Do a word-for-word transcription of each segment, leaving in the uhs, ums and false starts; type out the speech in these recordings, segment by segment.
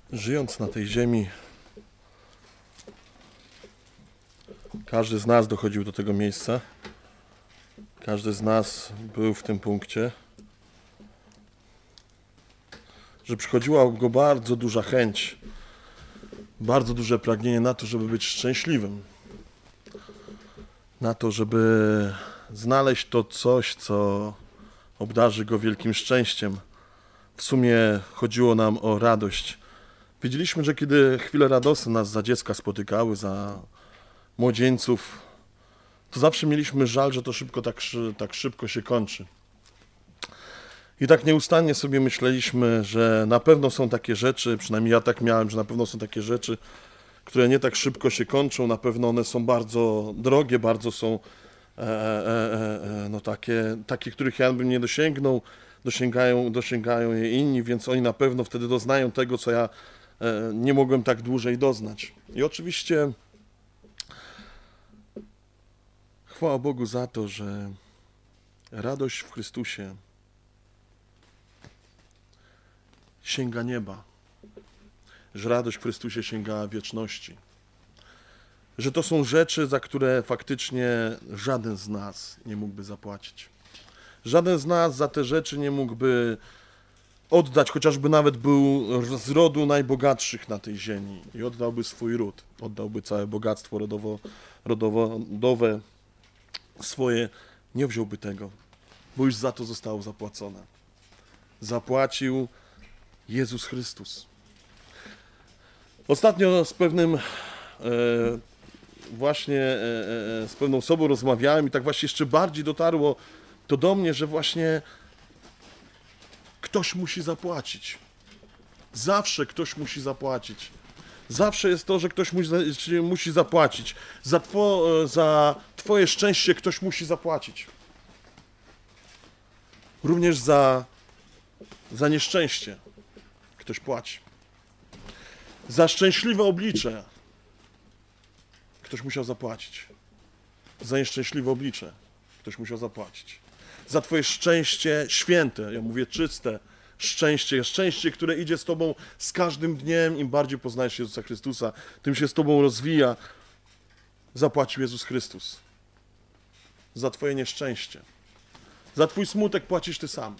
Żyjąc na tej ziemi, każdy z nas dochodził do tego miejsca. Każdy z nas był w tym punkcie, że przychodziła go bardzo duża chęć, bardzo duże pragnienie na to, żeby być szczęśliwym. Na to, żeby znaleźć to coś, co obdarzy go wielkim szczęściem. W sumie chodziło nam o radość. Wiedzieliśmy, że kiedy chwile radosne nas za dziecka spotykały, za młodzieńców, to zawsze mieliśmy żal, że to szybko, tak, tak szybko się kończy. I tak nieustannie sobie myśleliśmy, że na pewno są takie rzeczy, przynajmniej ja tak miałem, że na pewno są takie rzeczy, które nie tak szybko się kończą, na pewno one są bardzo drogie, bardzo są e, e, e, no takie, takie, których ja bym nie dosięgnął, dosięgają, dosięgają je inni, więc oni na pewno wtedy doznają tego, co ja e, nie mogłem tak dłużej doznać. I oczywiście chwała Bogu za to, że radość w Chrystusie sięga nieba, że radość w Chrystusie sięga wieczności, że to są rzeczy, za które faktycznie żaden z nas nie mógłby zapłacić. Żaden z nas za te rzeczy nie mógłby oddać, chociażby nawet był z rodu najbogatszych na tej ziemi i oddałby swój ród, oddałby całe bogactwo rodowo, rodowo, rodowe swoje, nie wziąłby tego, bo już za to zostało zapłacone. Zapłacił Jezus Chrystus. Ostatnio z pewnym e, właśnie e, e, z pewną osobą rozmawiałem i tak właśnie jeszcze bardziej dotarło to do mnie, że właśnie ktoś musi zapłacić. Zawsze ktoś musi zapłacić. Zawsze jest to, że ktoś musi, musi zapłacić. Za, two, za twoje szczęście ktoś musi zapłacić. Również za, za nieszczęście ktoś płaci. Za szczęśliwe oblicze ktoś musiał zapłacić. Za nieszczęśliwe oblicze ktoś musiał zapłacić. Za twoje szczęście święte, ja mówię czyste szczęście, szczęście, które idzie z tobą z każdym dniem, im bardziej poznajesz Jezusa Chrystusa, tym się z tobą rozwija. Zapłacił Jezus Chrystus. Za twoje nieszczęście. Za twój smutek płacisz ty sam.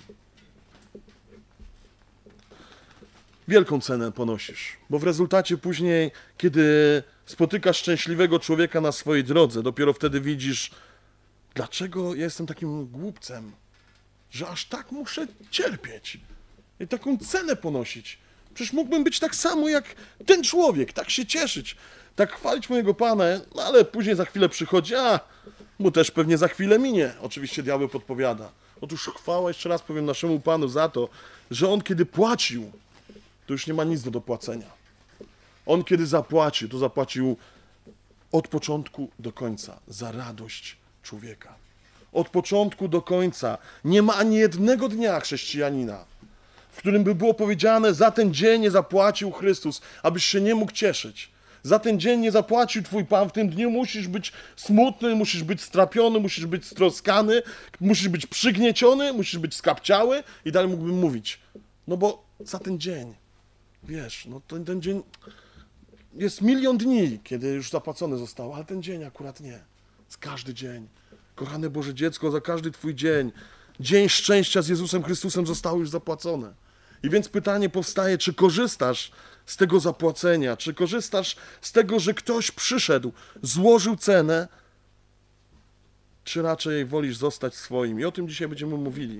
Wielką cenę ponosisz, bo w rezultacie później, kiedy spotykasz szczęśliwego człowieka na swojej drodze, dopiero wtedy widzisz, dlaczego ja jestem takim głupcem, że aż tak muszę cierpieć i taką cenę ponosić. Przecież mógłbym być tak samo jak ten człowiek, tak się cieszyć, tak chwalić mojego Pana, no ale później za chwilę przychodzi, a mu też pewnie za chwilę minie. Oczywiście diabeł podpowiada. Otóż chwała, jeszcze raz powiem naszemu Panu za to, że On kiedy płacił, to już nie ma nic do dopłacenia. On kiedy zapłacił, to zapłacił od początku do końca za radość człowieka. Od początku do końca. Nie ma ani jednego dnia chrześcijanina, w którym by było powiedziane, za ten dzień nie zapłacił Chrystus, abyś się nie mógł cieszyć. Za ten dzień nie zapłacił Twój Pan, w tym dniu musisz być smutny, musisz być strapiony, musisz być stroskany, musisz być przygnieciony, musisz być skapciały i dalej mógłbym mówić. No bo za ten dzień, wiesz, no to ten dzień, jest milion dni, kiedy już zapłacone zostało, ale ten dzień akurat nie. Z każdy dzień. Kochane Boże dziecko, za każdy Twój dzień, dzień szczęścia z Jezusem Chrystusem zostało już zapłacone. I więc pytanie powstaje, czy korzystasz z tego zapłacenia, czy korzystasz z tego, że ktoś przyszedł, złożył cenę, czy raczej wolisz zostać swoim. I o tym dzisiaj będziemy mówili.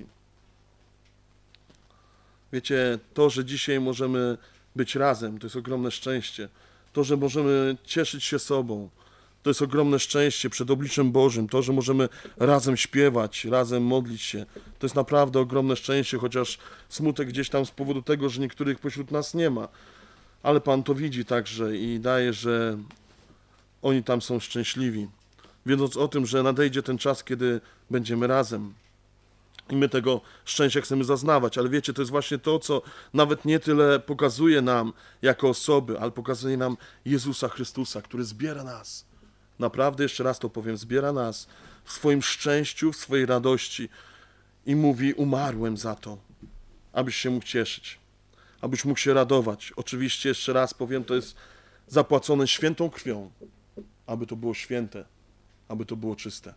Wiecie, to, że dzisiaj możemy być razem, to jest ogromne szczęście. To, że możemy cieszyć się sobą, to jest ogromne szczęście przed obliczem Bożym. To, że możemy razem śpiewać, razem modlić się, to jest naprawdę ogromne szczęście, chociaż smutek gdzieś tam z powodu tego, że niektórych pośród nas nie ma. Ale Pan to widzi także i daje, że oni tam są szczęśliwi, wiedząc o tym, że nadejdzie ten czas, kiedy będziemy razem. I my tego szczęścia chcemy zaznawać, ale wiecie, to jest właśnie to, co nawet nie tyle pokazuje nam jako osoby, ale pokazuje nam Jezusa Chrystusa, który zbiera nas. Naprawdę, jeszcze raz to powiem, zbiera nas w swoim szczęściu, w swojej radości i mówi, umarłem za to, abyś się mógł cieszyć. abyś mógł się radować. Oczywiście, jeszcze raz powiem, to jest zapłacone świętą krwią, aby to było święte, aby to było czyste.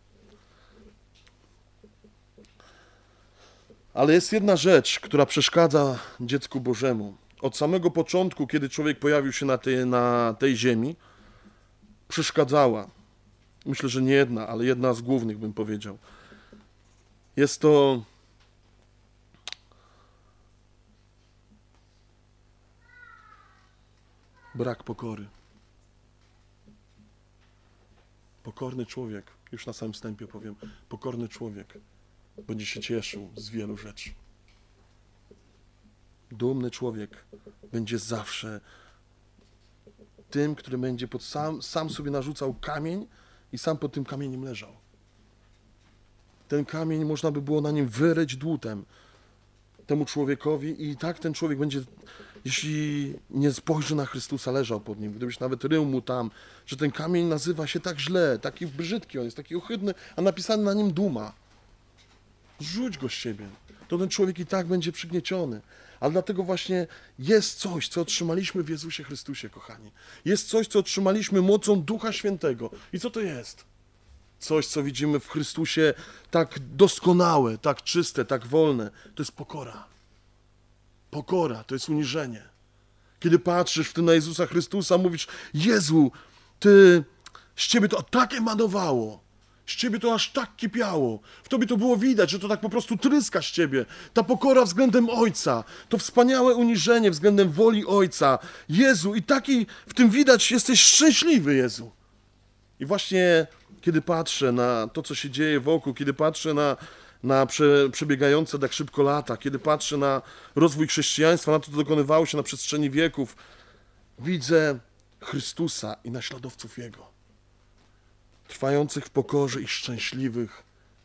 Ale jest jedna rzecz, która przeszkadza dziecku Bożemu. Od samego początku, kiedy człowiek pojawił się na tej, na tej ziemi, przeszkadzała. Myślę, że nie jedna, ale jedna z głównych, bym powiedział. Jest to brak pokory. Pokorny człowiek, już na samym wstępie powiem, pokorny człowiek będzie się cieszył z wielu rzeczy. Dumny człowiek będzie zawsze tym, który będzie pod sam, sam sobie narzucał kamień i sam pod tym kamieniem leżał. Ten kamień można by było na nim wyryć dłutem temu człowiekowi i tak ten człowiek będzie, jeśli nie spojrzy na Chrystusa, leżał pod nim. Gdybyś nawet rył mu tam, że ten kamień nazywa się tak źle, taki brzydki, on jest taki ohydny, a napisany na nim duma. Rzuć go z siebie. To ten człowiek i tak będzie przygnieciony. Ale dlatego właśnie jest coś, co otrzymaliśmy w Jezusie Chrystusie, kochani. Jest coś, co otrzymaliśmy mocą Ducha Świętego. I co to jest? Coś, co widzimy w Chrystusie tak doskonałe, tak czyste, tak wolne. To jest pokora. Pokora, to jest uniżenie. Kiedy patrzysz w tym na Jezusa Chrystusa, mówisz: Jezu, Ty, z Ciebie to tak emanowało. Z Ciebie to aż tak kipiało. W Tobie to było widać, że to tak po prostu tryska z Ciebie. Ta pokora względem Ojca. To wspaniałe uniżenie względem woli Ojca. Jezu, i taki w tym widać, jesteś szczęśliwy, Jezu. I właśnie kiedy patrzę na to, co się dzieje wokół, kiedy patrzę na, na prze, przebiegające tak szybko lata, kiedy patrzę na rozwój chrześcijaństwa, na to, co dokonywało się na przestrzeni wieków, widzę Chrystusa i naśladowców Jego. Trwających w pokorze i szczęśliwych,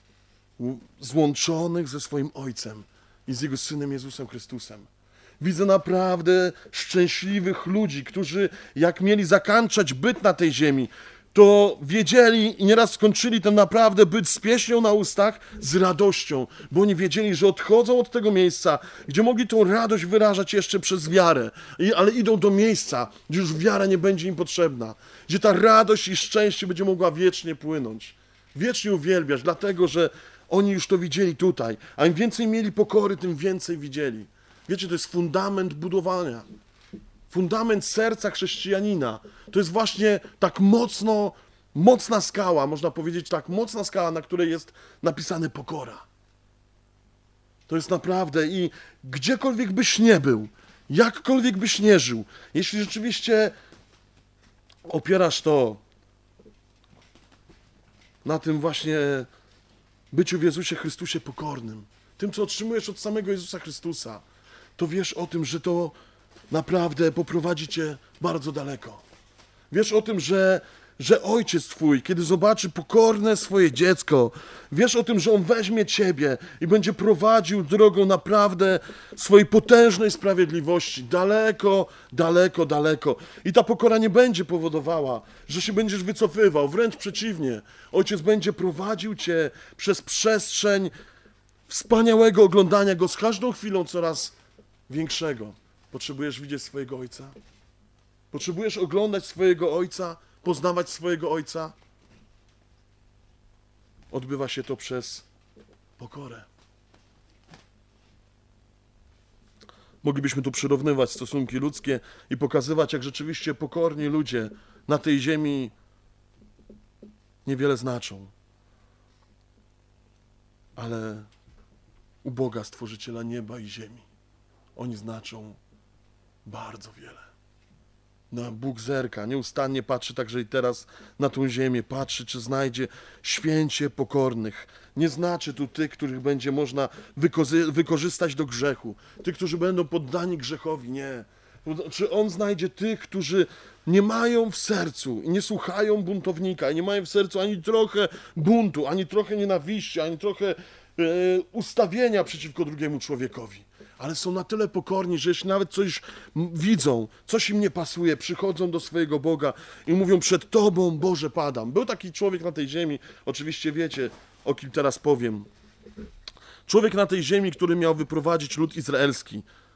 złączonych ze swoim Ojcem i z Jego Synem Jezusem Chrystusem. Widzę naprawdę szczęśliwych ludzi, którzy jak mieli zakańczać byt na tej ziemi, to wiedzieli i nieraz skończyli ten naprawdę byt z pieśnią na ustach, z radością, bo oni wiedzieli, że odchodzą od tego miejsca, gdzie mogli tą radość wyrażać jeszcze przez wiarę, ale idą do miejsca, gdzie już wiara nie będzie im potrzebna, gdzie ta radość i szczęście będzie mogła wiecznie płynąć, wiecznie uwielbiać, dlatego, że oni już to widzieli tutaj, a im więcej mieli pokory, tym więcej widzieli. Wiecie, to jest fundament budowania. Fundament serca chrześcijanina to jest właśnie tak mocno, mocna skała, można powiedzieć tak, mocna skała, na której jest napisane pokora. To jest naprawdę i gdziekolwiek byś nie był, jakkolwiek byś nie żył, jeśli rzeczywiście opierasz to na tym właśnie byciu w Jezusie Chrystusie pokornym, tym, co otrzymujesz od samego Jezusa Chrystusa, to wiesz o tym, że to naprawdę poprowadzi cię bardzo daleko. Wiesz o tym, że, że Ojciec Twój, kiedy zobaczy pokorne swoje dziecko, wiesz o tym, że On weźmie ciebie i będzie prowadził drogą naprawdę swojej potężnej sprawiedliwości. Daleko, daleko, daleko. I ta pokora nie będzie powodowała, że się będziesz wycofywał. Wręcz przeciwnie. Ojciec będzie prowadził cię przez przestrzeń wspaniałego oglądania Go z każdą chwilą coraz większego. Potrzebujesz widzieć swojego Ojca? Potrzebujesz oglądać swojego Ojca, poznawać swojego Ojca? Odbywa się to przez pokorę. Moglibyśmy tu przyrównywać stosunki ludzkie i pokazywać, jak rzeczywiście pokorni ludzie na tej ziemi niewiele znaczą. Ale u Boga, Stworzyciela nieba i ziemi, oni znaczą bardzo wiele. No, Bóg zerka, nieustannie patrzy także i teraz na tą ziemię, patrzy, czy znajdzie święcie pokornych. Nie znaczy tu tych, których będzie można wykozy- wykorzystać do grzechu, tych, którzy będą poddani grzechowi, nie. Czy On znajdzie tych, którzy nie mają w sercu i nie słuchają buntownika, i nie mają w sercu ani trochę buntu, ani trochę nienawiści, ani trochę e, ustawienia przeciwko drugiemu człowiekowi. Ale są na tyle pokorni, że jeśli nawet coś widzą, coś im nie pasuje, przychodzą do swojego Boga i mówią: przed Tobą, Boże, padam. Był taki człowiek na tej ziemi, oczywiście wiecie, o kim teraz powiem. Człowiek na tej ziemi, który miał wyprowadzić lud izraelski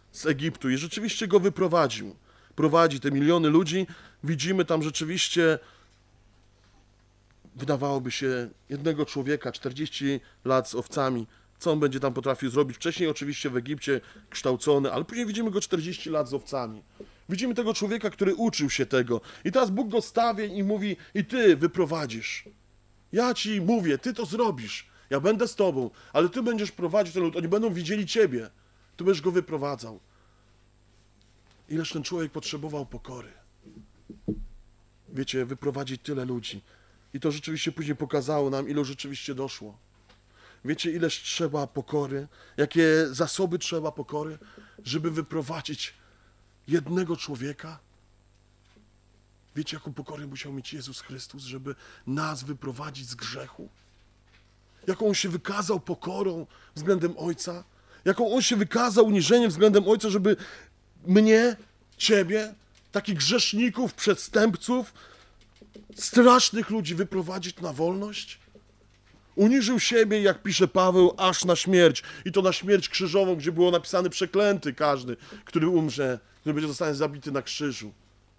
z Egiptu i rzeczywiście go wyprowadził. Prowadzi te miliony ludzi. Widzimy tam rzeczywiście, wydawałoby się, jednego człowieka, czterdzieści lat z owcami. Co on będzie tam potrafił zrobić? Wcześniej oczywiście w Egipcie kształcony, ale później widzimy go czterdzieści lat z owcami. Widzimy tego człowieka, który uczył się tego. I teraz Bóg go stawia i mówi, i ty wyprowadzisz. Ja ci mówię, ty to zrobisz. Ja będę z tobą, ale ty będziesz prowadził ten lud. Oni będą widzieli ciebie. Ty będziesz go wyprowadzał. Ileż ten człowiek potrzebował pokory. Wiecie, wyprowadzić tyle ludzi. I to rzeczywiście później pokazało nam, ilu rzeczywiście doszło. Wiecie, ileż trzeba pokory, jakie zasoby trzeba pokory, żeby wyprowadzić jednego człowieka? Wiecie, jaką pokorę musiał mieć Jezus Chrystus, żeby nas wyprowadzić z grzechu? Jaką On się wykazał pokorą względem Ojca? Jaką On się wykazał uniżeniem względem Ojca, żeby mnie, ciebie, takich grzeszników, przestępców, strasznych ludzi wyprowadzić na wolność? Uniżył siebie, jak pisze Paweł, aż na śmierć. I to na śmierć krzyżową, gdzie było napisane przeklęty każdy, który umrze, który będzie zostanie zabity na krzyżu.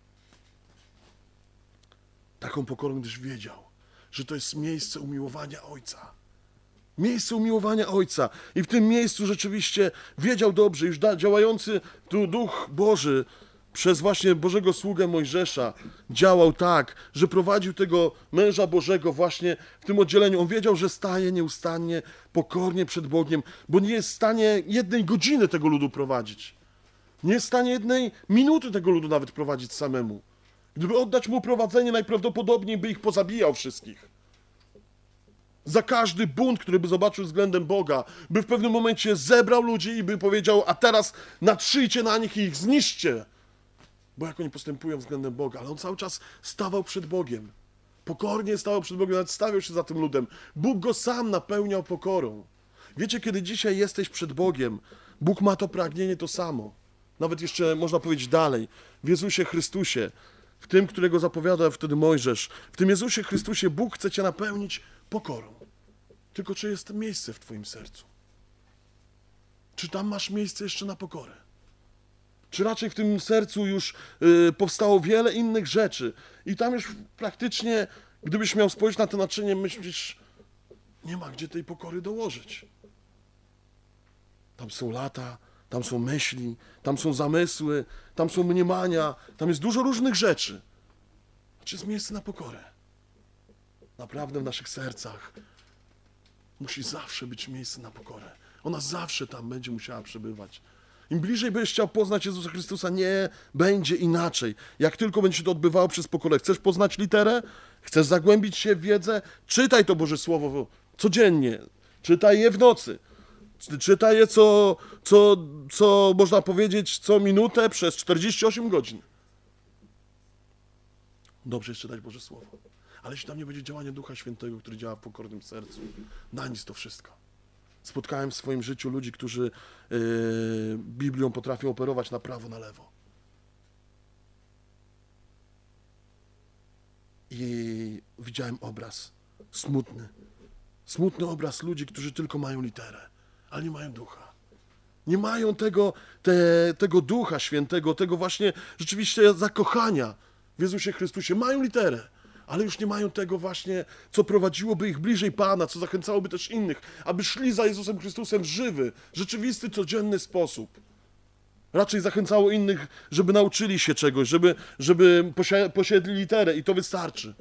Taką pokorą, gdyż wiedział, że to jest miejsce umiłowania Ojca. Miejsce umiłowania Ojca. I w tym miejscu rzeczywiście wiedział dobrze, już działający tu Duch Boży przez właśnie Bożego sługę Mojżesza działał tak, że prowadził tego męża Bożego właśnie w tym oddzieleniu. On wiedział, że staje nieustannie, pokornie przed Bogiem, bo nie jest w stanie jednej godziny tego ludu prowadzić. Nie jest w stanie jednej minuty tego ludu nawet prowadzić samemu. Gdyby oddać mu prowadzenie, najprawdopodobniej by ich pozabijał wszystkich. Za każdy bunt, który by zobaczył względem Boga, by w pewnym momencie zebrał ludzi i by powiedział, a teraz natrzyjcie na nich i ich zniszczcie. Bo jak oni postępują względem Boga, ale on cały czas stawał przed Bogiem. Pokornie stawał przed Bogiem, nawet stawiał się za tym ludem. Bóg go sam napełniał pokorą. Wiecie, kiedy dzisiaj jesteś przed Bogiem, Bóg ma to pragnienie to samo. Nawet jeszcze można powiedzieć dalej. W Jezusie Chrystusie, w tym, którego zapowiadał wtedy Mojżesz, w tym Jezusie Chrystusie Bóg chce cię napełnić pokorą. Tylko czy jest miejsce w twoim sercu? Czy tam masz miejsce jeszcze na pokorę? Czy raczej w tym sercu już y, powstało wiele innych rzeczy i tam już praktycznie, gdybyś miał spojrzeć na to naczynie, myślisz, nie ma gdzie tej pokory dołożyć. Tam są lata, tam są myśli, tam są zamysły, tam są mniemania, tam jest dużo różnych rzeczy. Czy jest miejsce na pokorę? Naprawdę w naszych sercach musi zawsze być miejsce na pokorę. Ona zawsze tam będzie musiała przebywać. Im bliżej będziesz chciał poznać Jezusa Chrystusa, nie będzie inaczej. Jak tylko będzie się to odbywało przez pokorę. Chcesz poznać literę? Chcesz zagłębić się w wiedzę? Czytaj to Boże Słowo codziennie. Czytaj je w nocy. Czytaj je co, co, co można powiedzieć, co minutę przez czterdzieści osiem godzin. Dobrze jest czytać Boże Słowo. Ale jeśli tam nie będzie działania Ducha Świętego, który działa w pokornym sercu, na nic to wszystko. Spotkałem w swoim życiu ludzi, którzy yy, Biblią potrafią operować na prawo, na lewo. I widziałem obraz smutny. Smutny obraz ludzi, którzy tylko mają literę, ale nie mają ducha. Nie mają tego, te, tego Ducha Świętego, tego właśnie rzeczywiście zakochania w Jezusie Chrystusie. Mają literę, ale już nie mają tego właśnie, co prowadziłoby ich bliżej Pana, co zachęcałoby też innych, aby szli za Jezusem Chrystusem w żywy, rzeczywisty, codzienny sposób. Raczej zachęcało innych, żeby nauczyli się czegoś, żeby, żeby posiedli literę i to wystarczy.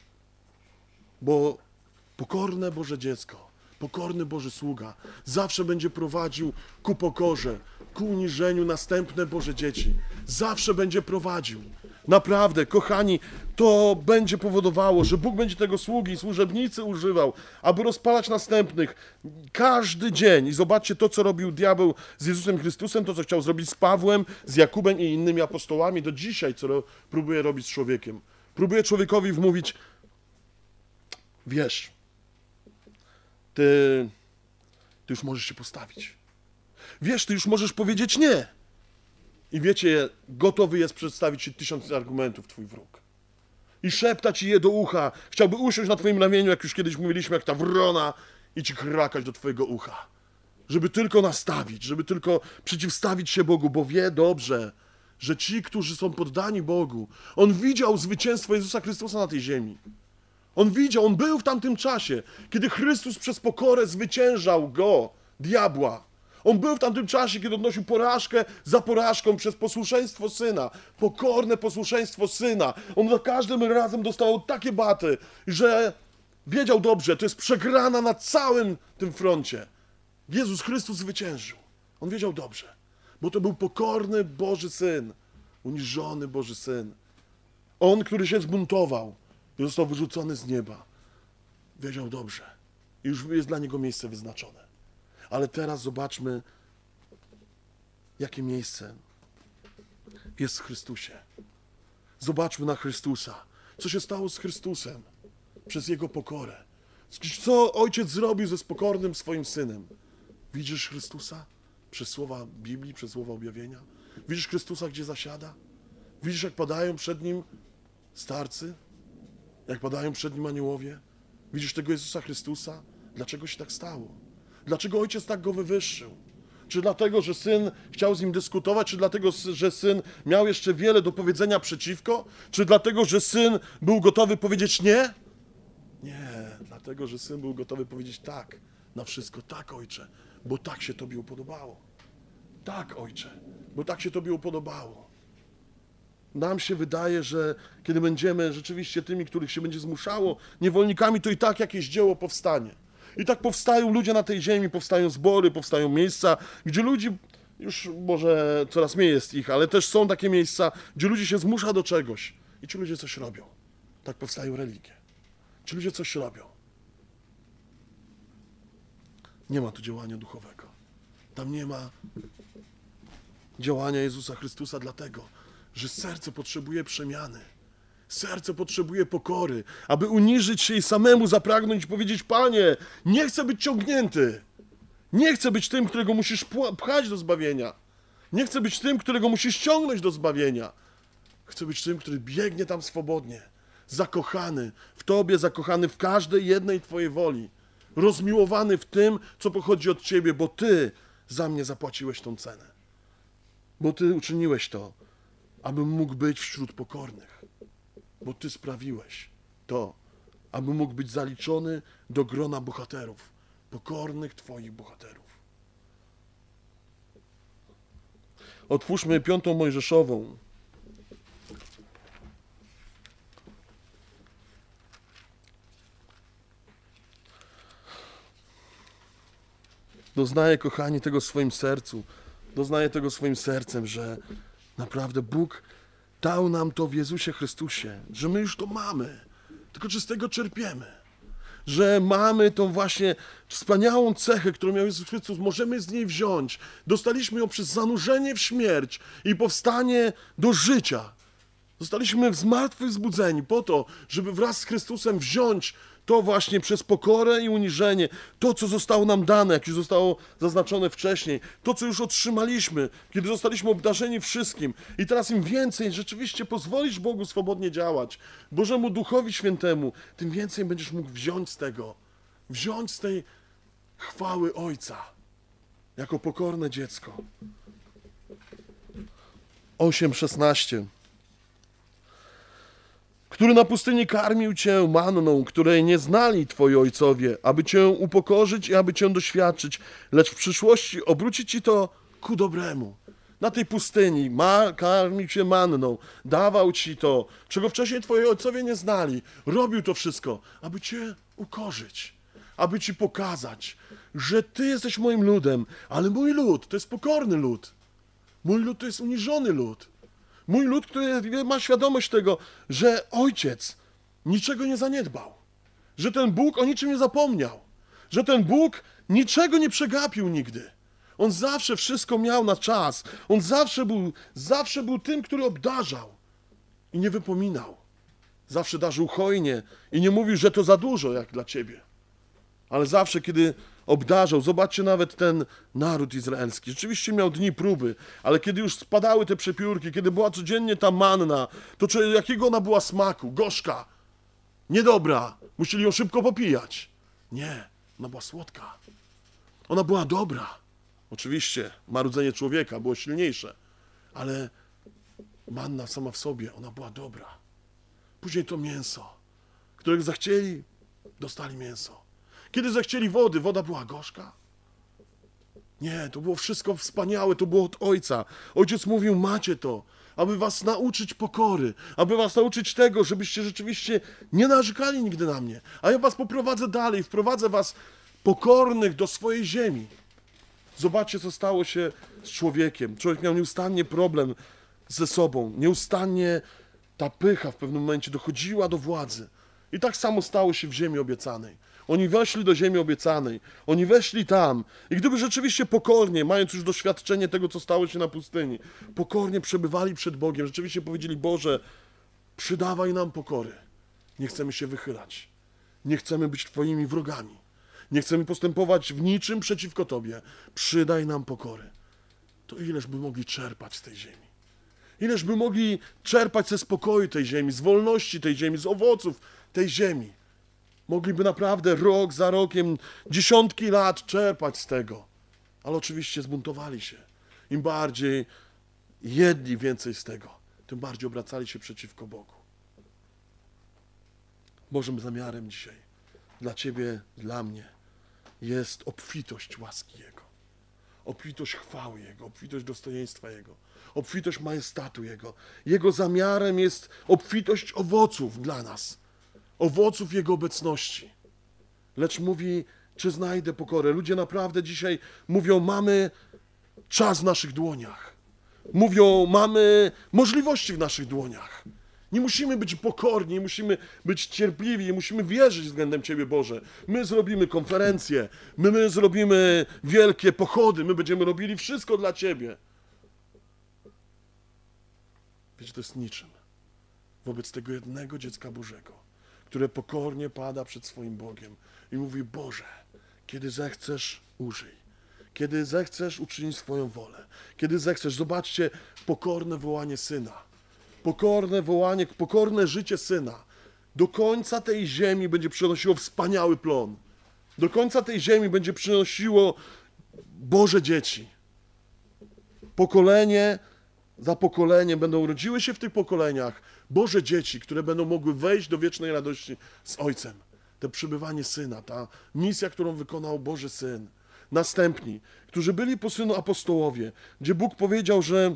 Bo pokorne Boże dziecko, pokorny Boży sługa zawsze będzie prowadził ku pokorze, ku uniżeniu następne Boże dzieci. Zawsze będzie prowadził. Naprawdę, kochani, to będzie powodowało, że Bóg będzie tego sługi, służebnicy używał, aby rozpalać następnych każdy dzień. I zobaczcie to, co robił diabeł z Jezusem Chrystusem, to, co chciał zrobić z Pawłem, z Jakubem i innymi apostołami, do dzisiaj, co próbuje robić z człowiekiem. Próbuje człowiekowi wmówić, wiesz, ty, ty już możesz się postawić. Wiesz, ty już możesz powiedzieć nie. I wiecie, gotowy jest przedstawić ci tysiąc argumentów twój wróg. I szepta ci je do ucha. Chciałby usiąść na twoim ramieniu, jak już kiedyś mówiliśmy, jak ta wrona i ci krakać do twojego ucha. żeby tylko nastawić, żeby tylko przeciwstawić się Bogu, bo wie dobrze, że ci, którzy są poddani Bogu, On widział zwycięstwo Jezusa Chrystusa na tej ziemi. On widział, On był w tamtym czasie, kiedy Chrystus przez pokorę zwyciężał Go, diabła. On był w tamtym czasie, kiedy odnosił porażkę za porażką przez posłuszeństwo Syna. Pokorne posłuszeństwo Syna. On za każdym razem dostawał takie baty, że wiedział dobrze, to jest przegrana na całym tym froncie. Jezus Chrystus zwyciężył. On wiedział dobrze, bo to był pokorny Boży Syn, uniżony Boży Syn. On, który się zbuntował i został wyrzucony z nieba, wiedział dobrze. I już jest dla niego miejsce wyznaczone. Ale teraz zobaczmy, jakie miejsce jest w Chrystusie. Zobaczmy na Chrystusa. Co się stało z Chrystusem przez Jego pokorę? Co Ojciec zrobił ze pokornym swoim Synem? Widzisz Chrystusa przez słowa Biblii, przez słowa objawienia? Widzisz Chrystusa, gdzie zasiada? Widzisz, jak padają przed Nim starcy? Jak padają przed Nim aniołowie? Widzisz tego Jezusa Chrystusa? Dlaczego się tak stało? Dlaczego Ojciec tak Go wywyższył? Czy dlatego, że Syn chciał z Nim dyskutować? Czy dlatego, że Syn miał jeszcze wiele do powiedzenia przeciwko? Czy dlatego, że Syn był gotowy powiedzieć nie? Nie, dlatego, że Syn był gotowy powiedzieć tak na wszystko. Tak, Ojcze, bo tak się Tobie upodobało. Tak, Ojcze, bo tak się Tobie upodobało. Nam się wydaje, że kiedy będziemy rzeczywiście tymi, których się będzie zmuszało niewolnikami, to i tak jakieś dzieło powstanie. I tak powstają ludzie na tej ziemi, powstają zbory, powstają miejsca, gdzie ludzi, już może coraz mniej jest ich, ale też są takie miejsca, gdzie ludzi się zmusza do czegoś i ci ludzie coś robią. Tak powstają religie. Ci ludzie coś robią. Nie ma tu działania duchowego. Tam nie ma działania Jezusa Chrystusa, dlatego, że serce potrzebuje przemiany. Serce potrzebuje pokory, aby uniżyć się i samemu zapragnąć i powiedzieć: Panie, nie chcę być ciągnięty. Nie chcę być tym, którego musisz pchać do zbawienia. Nie chcę być tym, którego musisz ciągnąć do zbawienia. Chcę być tym, który biegnie tam swobodnie, zakochany w Tobie, zakochany w każdej jednej Twojej woli, rozmiłowany w tym, co pochodzi od Ciebie, bo Ty za mnie zapłaciłeś tą cenę. Bo Ty uczyniłeś to, abym mógł być wśród pokornych. Bo Ty sprawiłeś to, aby mógł być zaliczony do grona bohaterów, pokornych Twoich bohaterów. Otwórzmy piątą Mojżeszową. Doznaję, kochani, tego w swoim sercu. Doznaję tego swoim sercem, że naprawdę Bóg dał nam to w Jezusie Chrystusie, że my już to mamy, tylko czy z tego czerpiemy, że mamy tą właśnie wspaniałą cechę, którą miał Jezus Chrystus, możemy z niej wziąć. Dostaliśmy ją przez zanurzenie w śmierć i powstanie do życia. Zostaliśmy zmartwychwzbudzeni po to, żeby wraz z Chrystusem wziąć to właśnie przez pokorę i uniżenie, to, co zostało nam dane, jak już zostało zaznaczone wcześniej, to, co już otrzymaliśmy, kiedy zostaliśmy obdarzeni wszystkim. I teraz im więcej rzeczywiście pozwolisz Bogu swobodnie działać, Bożemu Duchowi Świętemu, tym więcej będziesz mógł wziąć z tego, wziąć z tej chwały Ojca, jako pokorne dziecko. osiem szesnaście. Który na pustyni karmił Cię manną, której nie znali Twoi ojcowie, aby Cię upokorzyć i aby Cię doświadczyć, lecz w przyszłości obróci Ci to ku dobremu. Na tej pustyni ma, karmił Cię manną, dawał Ci to, czego wcześniej Twoi ojcowie nie znali. Robił to wszystko, aby Cię ukorzyć, aby Ci pokazać, że Ty jesteś moim ludem, ale mój lud to jest pokorny lud. Mój lud to jest uniżony lud. Mój lud, który ma świadomość tego, że Ojciec niczego nie zaniedbał, że ten Bóg o niczym nie zapomniał, że ten Bóg niczego nie przegapił nigdy. On zawsze wszystko miał na czas. On zawsze był, zawsze był tym, który obdarzał i nie wypominał. Zawsze darzył hojnie i nie mówił, że to za dużo jak dla Ciebie. Ale zawsze, kiedy obdarzał, zobaczcie nawet ten naród izraelski. Rzeczywiście miał dni próby, ale kiedy już spadały te przepiórki, kiedy była codziennie ta manna, to czy, jakiego ona była smaku? Gorzka, niedobra, musieli ją szybko popijać. Nie, ona była słodka. Ona była dobra. Oczywiście marudzenie człowieka było silniejsze, ale manna sama w sobie, ona była dobra. Później to mięso, których zachcieli, dostali mięso. Kiedy zachcieli wody, woda była gorzka. Nie, to było wszystko wspaniałe, to było od Ojca. Ojciec mówił, macie to, aby was nauczyć pokory, aby was nauczyć tego, żebyście rzeczywiście nie narzekali nigdy na mnie. A ja was poprowadzę dalej, wprowadzę was pokornych do swojej ziemi. Zobaczcie, co stało się z człowiekiem. Człowiek miał nieustannie problem ze sobą. Nieustannie ta pycha w pewnym momencie dochodziła do władzy. I tak samo stało się w ziemi obiecanej. Oni weszli do ziemi obiecanej. Oni weszli tam. I gdyby rzeczywiście pokornie, mając już doświadczenie tego, co stało się na pustyni, pokornie przebywali przed Bogiem, rzeczywiście powiedzieli, Boże, przydawaj nam pokory. Nie chcemy się wychylać. Nie chcemy być Twoimi wrogami. Nie chcemy postępować w niczym przeciwko Tobie. Przydaj nam pokory. To ileż by mogli czerpać z tej ziemi. Ileż by mogli czerpać ze spokoju tej ziemi, z wolności tej ziemi, z owoców tej ziemi. Mogliby naprawdę rok za rokiem, dziesiątki lat czerpać z tego. Ale oczywiście zbuntowali się. Im bardziej jedli więcej z tego, tym bardziej obracali się przeciwko Bogu. Bożym zamiarem dzisiaj dla Ciebie, dla mnie jest obfitość łaski Jego. Obfitość chwały Jego, obfitość dostojeństwa Jego, obfitość majestatu Jego. Jego zamiarem jest obfitość owoców dla nas, owoców Jego obecności. Lecz mówi, czy znajdę pokorę. Ludzie naprawdę dzisiaj mówią, mamy czas w naszych dłoniach. Mówią, mamy możliwości w naszych dłoniach. Nie musimy być pokorni, nie musimy być cierpliwi, nie musimy wierzyć względem Ciebie, Boże. My zrobimy konferencje, my, my zrobimy wielkie pochody, my będziemy robili wszystko dla Ciebie. Wiecie, to jest niczym wobec tego jednego dziecka Bożego, które pokornie pada przed swoim Bogiem i mówi, Boże, kiedy zechcesz, użyj. Kiedy zechcesz, uczynić swoją wolę. Kiedy zechcesz, zobaczcie, pokorne wołanie Syna. Pokorne wołanie, pokorne życie Syna. Do końca tej ziemi będzie przynosiło wspaniały plon. Do końca tej ziemi będzie przynosiło Boże dzieci. Pokolenie za pokoleniem będą urodziły się w tych pokoleniach Boże dzieci, które będą mogły wejść do wiecznej radości z Ojcem. To przybywanie Syna, ta misja, którą wykonał Boży Syn. Następni, którzy byli po Synu apostołowie, gdzie Bóg powiedział, że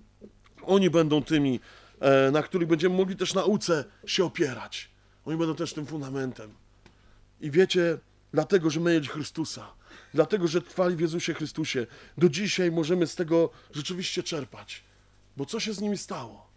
oni będą tymi, na których będziemy mogli też nauce się opierać. Oni będą też tym fundamentem. I wiecie, dlatego, że my mieli Chrystusa, dlatego, że trwali w Jezusie Chrystusie, do dzisiaj możemy z tego rzeczywiście czerpać. Bo co się z nimi stało?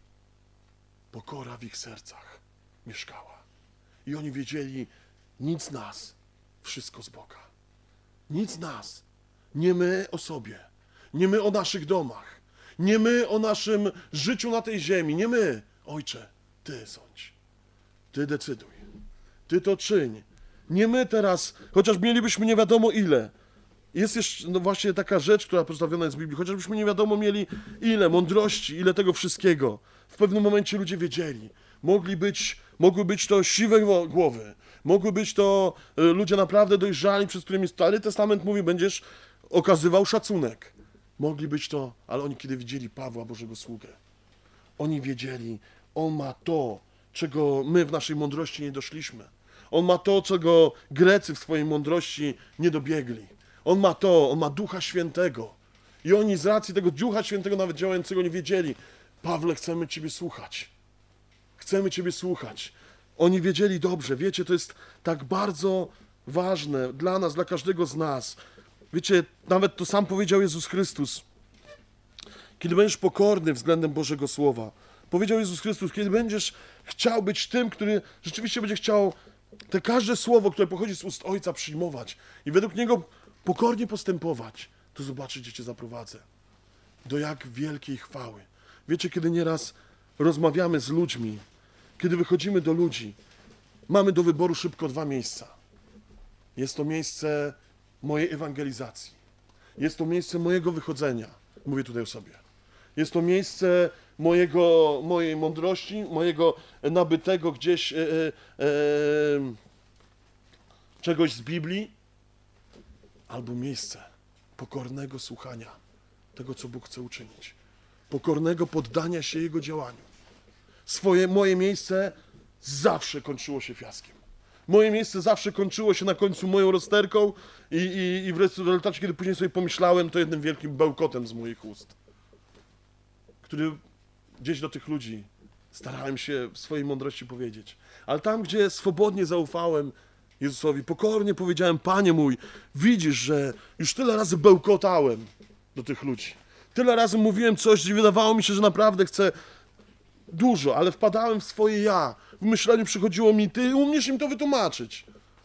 Pokora w ich sercach mieszkała. I oni wiedzieli, nic z nas, wszystko z Boga. Nic z nas, nie my o sobie, nie my o naszych domach, nie my o naszym życiu na tej ziemi, nie my. Ojcze, Ty sądź, Ty decyduj, Ty to czyń. Nie my teraz, chociaż mielibyśmy nie wiadomo ile. Jest jeszcze no właśnie taka rzecz, która przedstawiona jest w Biblii, chociażbyśmy nie wiadomo mieli ile mądrości, ile tego wszystkiego. W pewnym momencie ludzie wiedzieli, mogli być, mogły być to siwe głowy, mogły być to ludzie naprawdę dojrzali, przez którymi Stary Testament mówi, będziesz okazywał szacunek. Mogli być to, ale oni kiedy widzieli Pawła, Bożego sługę, oni wiedzieli, on ma to, czego my w naszej mądrości nie doszliśmy. On ma to, czego Grecy w swojej mądrości nie dobiegli. On ma to, on ma Ducha Świętego. I oni z racji tego Ducha Świętego nawet działającego nie wiedzieli, Pawle, chcemy Ciebie słuchać. Chcemy Ciebie słuchać. Oni wiedzieli dobrze, wiecie, to jest tak bardzo ważne dla nas, dla każdego z nas. Wiecie, nawet to sam powiedział Jezus Chrystus. Kiedy będziesz pokorny względem Bożego Słowa, powiedział Jezus Chrystus, kiedy będziesz chciał być tym, który rzeczywiście będzie chciał te każde słowo, które pochodzi z ust Ojca, przyjmować i według Niego pokornie postępować, to zobaczycie, gdzie Cię zaprowadzę. Do jak wielkiej chwały. Wiecie, kiedy nieraz rozmawiamy z ludźmi, kiedy wychodzimy do ludzi, mamy do wyboru szybko dwa miejsca. Jest to miejsce mojej ewangelizacji. Jest to miejsce mojego wychodzenia. Mówię tutaj o sobie. Jest to miejsce mojego, mojej mądrości, mojego nabytego gdzieś e, e, e, czegoś z Biblii, albo miejsce pokornego słuchania tego, co Bóg chce uczynić. Pokornego poddania się Jego działaniu. Swoje, moje miejsce zawsze kończyło się fiaskiem. Moje miejsce zawsze kończyło się na końcu moją rozterką i, i, i w rezultacie, kiedy później sobie pomyślałem, to jednym wielkim bełkotem z moich ust, który gdzieś do tych ludzi starałem się w swojej mądrości powiedzieć. Ale tam, gdzie swobodnie zaufałem Jezusowi, pokornie powiedziałem, Panie mój, widzisz, że już tyle razy bełkotałem do tych ludzi. Tyle razy mówiłem coś, gdzie wydawało mi się, że naprawdę chcę dużo, ale wpadałem w swoje ja. W myśleniu przychodziło mi, ty umiesz im to wytłumaczyć.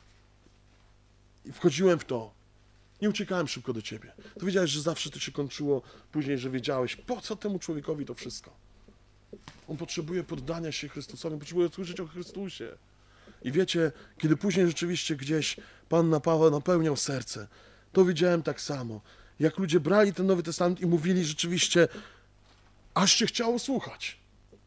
I wchodziłem w to. Nie uciekałem szybko do ciebie. To wiedziałeś, że zawsze to się kończyło później, że wiedziałeś, po co temu człowiekowi to wszystko. On potrzebuje poddania się Chrystusowi, potrzebuje słyszeć o Chrystusie. I wiecie, kiedy później rzeczywiście gdzieś Pan na Paweł napełniał serce, to widziałem tak samo. Jak ludzie brali ten Nowy Testament i mówili rzeczywiście, aż się chciało słuchać.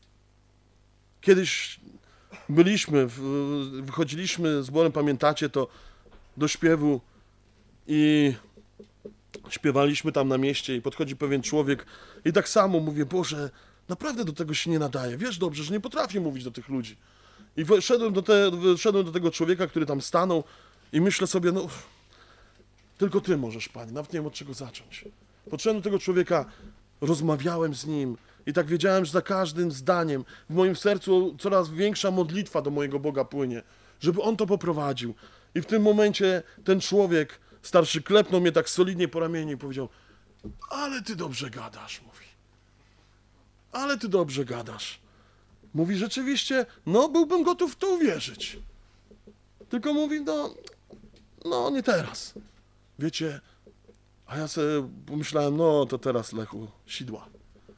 Kiedyś byliśmy, wychodziliśmy z zborem, pamiętacie to, do śpiewu i śpiewaliśmy tam na mieście i podchodzi pewien człowiek i tak samo mówię, Boże, naprawdę do tego się nie nadaje. Wiesz dobrze, że nie potrafię mówić do tych ludzi. I szedłem do, te, szedłem do tego człowieka, który tam stanął i myślę sobie, no tylko Ty możesz, Panie, nawet nie wiem od czego zacząć. Podszedłem do tego człowieka, rozmawiałem z nim i tak wiedziałem, że za każdym zdaniem w moim sercu coraz większa modlitwa do mojego Boga płynie, żeby On to poprowadził. I w tym momencie ten człowiek starszy klepnął mnie tak solidnie po ramieniu i powiedział, ale Ty dobrze gadasz, mówi. Ale Ty dobrze gadasz. Mówi, rzeczywiście, no byłbym gotów w to uwierzyć. Tylko mówi, no, no nie teraz. Wiecie, a ja sobie pomyślałem, no to teraz Lechu, sidła.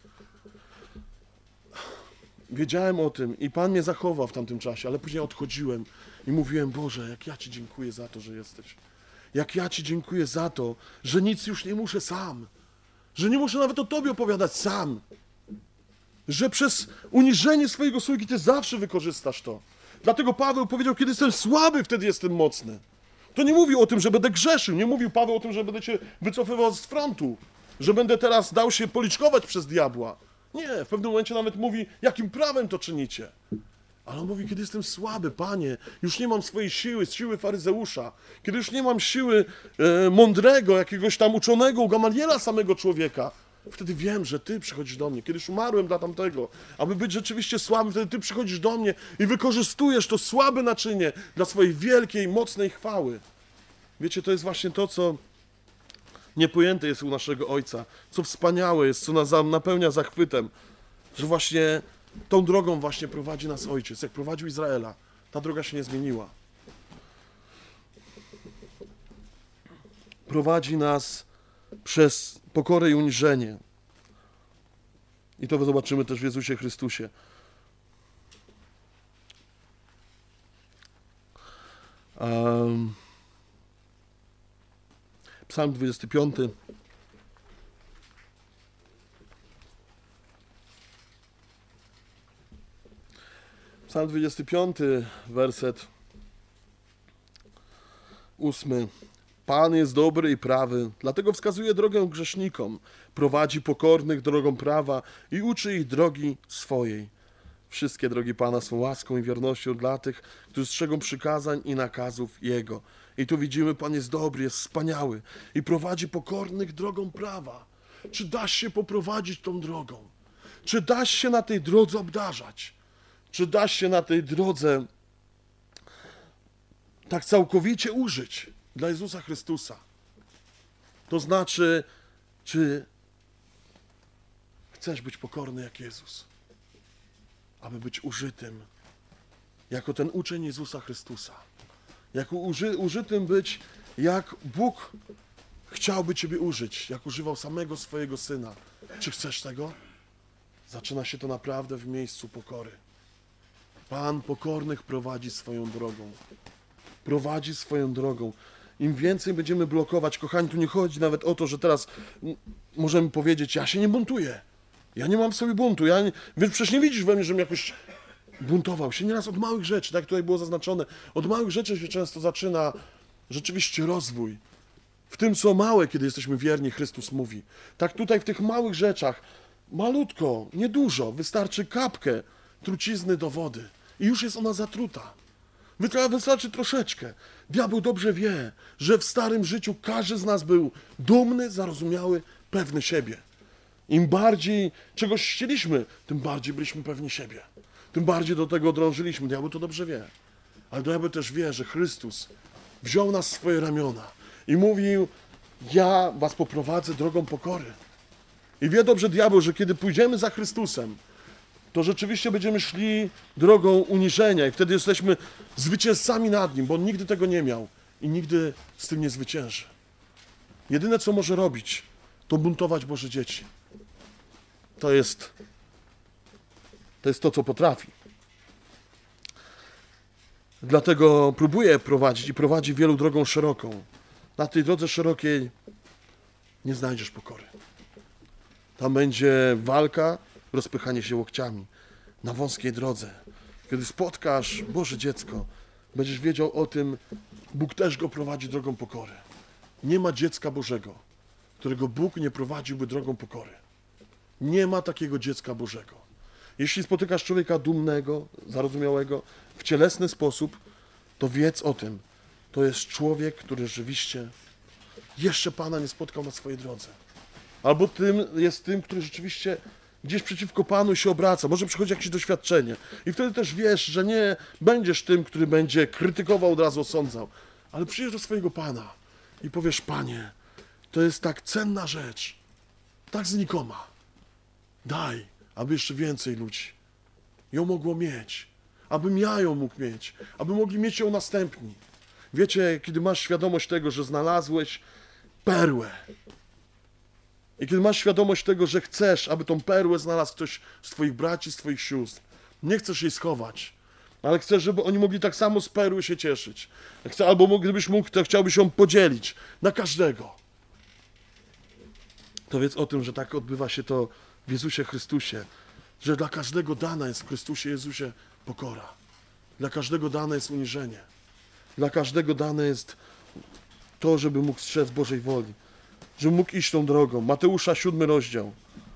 Wiedziałem o tym i Pan mnie zachował w tamtym czasie, ale później odchodziłem i mówiłem, Boże, jak ja Ci dziękuję za to, że jesteś. Jak ja Ci dziękuję za to, że nic już nie muszę sam. Że nie muszę nawet o Tobie opowiadać sam. Że przez uniżenie swojego sługi Ty zawsze wykorzystasz to. Dlatego Paweł powiedział, kiedy jestem słaby, wtedy jestem mocny. To nie mówił o tym, że będę grzeszył. Nie mówił Paweł o tym, że będę Cię wycofywał z frontu. Że będę teraz dał się policzkować przez diabła. Nie, w pewnym momencie nawet mówi, jakim prawem to czynicie. Ale on mówi, kiedy jestem słaby, Panie, już nie mam swojej siły, siły faryzeusza. Kiedy już nie mam siły e, mądrego, jakiegoś tam uczonego, u Gamaliela samego człowieka. Wtedy wiem, że Ty przychodzisz do mnie. Kiedyś umarłem dla tamtego, aby być rzeczywiście słabym, wtedy Ty przychodzisz do mnie i wykorzystujesz to słabe naczynie dla swojej wielkiej, mocnej chwały. Wiecie, to jest właśnie to, co niepojęte jest u naszego Ojca, co wspaniałe jest, co nas napełnia zachwytem, że właśnie tą drogą właśnie prowadzi nas Ojciec. Jak prowadził Izraela, ta droga się nie zmieniła. Prowadzi nas przez pokorę i uniżenie. I to zobaczymy też w Jezusie Chrystusie. Um, Psalm dwudziesty piąty. Psalm dwudziesty piąty, werset ósmy. Pan jest dobry i prawy, dlatego wskazuje drogę grzesznikom, prowadzi pokornych drogą prawa i uczy ich drogi swojej. Wszystkie drogi Pana są łaską i wiernością dla tych, którzy strzegą przykazań i nakazów Jego. I tu widzimy, Pan jest dobry, jest wspaniały i prowadzi pokornych drogą prawa. Czy dasz się poprowadzić tą drogą? Czy dasz się na tej drodze obdarzać? Czy dasz się na tej drodze tak całkowicie użyć dla Jezusa Chrystusa? To znaczy, czy chcesz być pokorny jak Jezus, aby być użytym jako ten uczeń Jezusa Chrystusa, jako uży, użytym być, jak Bóg chciałby Ciebie użyć, jak używał samego swojego Syna. Czy chcesz tego? Zaczyna się to naprawdę w miejscu pokory. Pan pokornych prowadzi swoją drogą. Prowadzi swoją drogą. Im więcej będziemy blokować, kochani, tu nie chodzi nawet o to, że teraz możemy powiedzieć, ja się nie buntuję. Ja nie mam w sobie buntu. Ja nie, więc przecież nie widzisz we mnie, żebym jakoś buntował się. Nieraz od małych rzeczy, tak jak tutaj było zaznaczone, od małych rzeczy się często zaczyna rzeczywiście rozwój. W tym, co małe, kiedy jesteśmy wierni, Chrystus mówi. Tak tutaj w tych małych rzeczach, malutko, niedużo, wystarczy kapkę trucizny do wody i już jest ona zatruta. Wystarczy troszeczkę. Diabeł dobrze wie, że w starym życiu każdy z nas był dumny, zarozumiały, pewny siebie. Im bardziej czegoś chcieliśmy, tym bardziej byliśmy pewni siebie. Tym bardziej do tego drążyliśmy. Diabeł to dobrze wie. Ale diabeł też wie, że Chrystus wziął nas w swoje ramiona i mówił, ja was poprowadzę drogą pokory. I wie dobrze diabeł, że kiedy pójdziemy za Chrystusem, to rzeczywiście będziemy szli drogą uniżenia i wtedy jesteśmy zwycięzcami nad Nim, bo On nigdy tego nie miał i nigdy z tym nie zwycięży. Jedyne, co może robić, to buntować Boże dzieci. To jest to, jest to co potrafi. Dlatego próbuje prowadzić i prowadzi wielu drogą szeroką. Na tej drodze szerokiej nie znajdziesz pokory. Tam będzie walka, rozpychanie się łokciami. Na wąskiej drodze, kiedy spotkasz Boże dziecko, będziesz wiedział o tym, Bóg też go prowadzi drogą pokory. Nie ma dziecka Bożego, którego Bóg nie prowadziłby drogą pokory. Nie ma takiego dziecka Bożego. Jeśli spotykasz człowieka dumnego, zarozumiałego, w cielesny sposób, to wiedz o tym. To jest człowiek, który rzeczywiście jeszcze Pana nie spotkał na swojej drodze. Albo tym jest tym, który rzeczywiście gdzieś przeciwko Panu się obraca. Może przychodzi jakieś doświadczenie. I wtedy też wiesz, że nie będziesz tym, który będzie krytykował, od razu osądzał. Ale przyjdziesz do swojego Pana i powiesz, Panie, to jest tak cenna rzecz, tak znikoma. Daj, aby jeszcze więcej ludzi ją mogło mieć. Abym ja ją mógł mieć. Aby mogli mieć ją następni. Wiecie, kiedy masz świadomość tego, że znalazłeś perłę, i kiedy masz świadomość tego, że chcesz, aby tą perłę znalazł ktoś z twoich braci, z twoich sióstr, nie chcesz jej schować, ale chcesz, żeby oni mogli tak samo z perły się cieszyć. Chcę, albo gdybyś mógł, to chciałbyś ją podzielić na każdego. To wiedz o tym, że tak odbywa się to w Jezusie Chrystusie, że dla każdego dana jest w Chrystusie Jezusie pokora. Dla każdego dane jest uniżenie. Dla każdego dane jest to, żeby mógł strzec Bożej woli. Żeby mógł iść tą drogą. Mateusza, siódmy rozdział.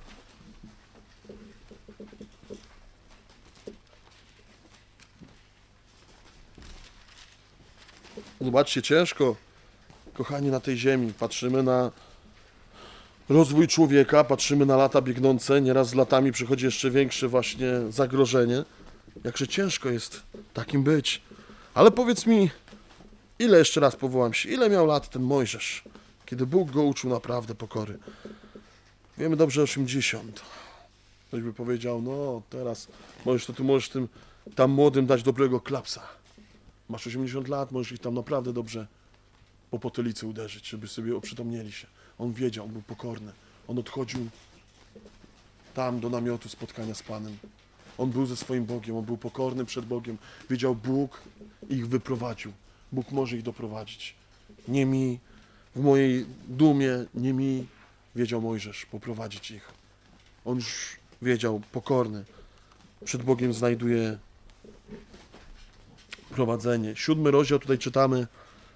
Zobaczcie, ciężko, kochani, na tej ziemi. Patrzymy na rozwój człowieka, patrzymy na lata biegnące. Nieraz z latami przychodzi jeszcze większe właśnie zagrożenie. Jakże ciężko jest takim być. Ale powiedz mi, ile, jeszcze raz powołam się, ile miał lat ten Mojżesz, kiedy Bóg go uczył naprawdę pokory? Wiemy dobrze, osiemdziesiąt. Ktoś by powiedział, no teraz możesz, to ty możesz tym tam młodym dać dobrego klapsa. Masz osiemdziesiąt lat, możesz ich tam naprawdę dobrze po potylicy uderzyć, żeby sobie oprzytomnieli się. On wiedział, on był pokorny. On odchodził tam do namiotu spotkania z Panem. On był ze swoim Bogiem, on był pokorny przed Bogiem. Wiedział, Bóg ich wyprowadził. Bóg może ich doprowadzić. Nie mi, w mojej dumie, nie mi, wiedział Mojżesz, poprowadzić ich. On już wiedział, pokorny. Przed Bogiem znajduje prowadzenie. Siódmy rozdział, tutaj czytamy.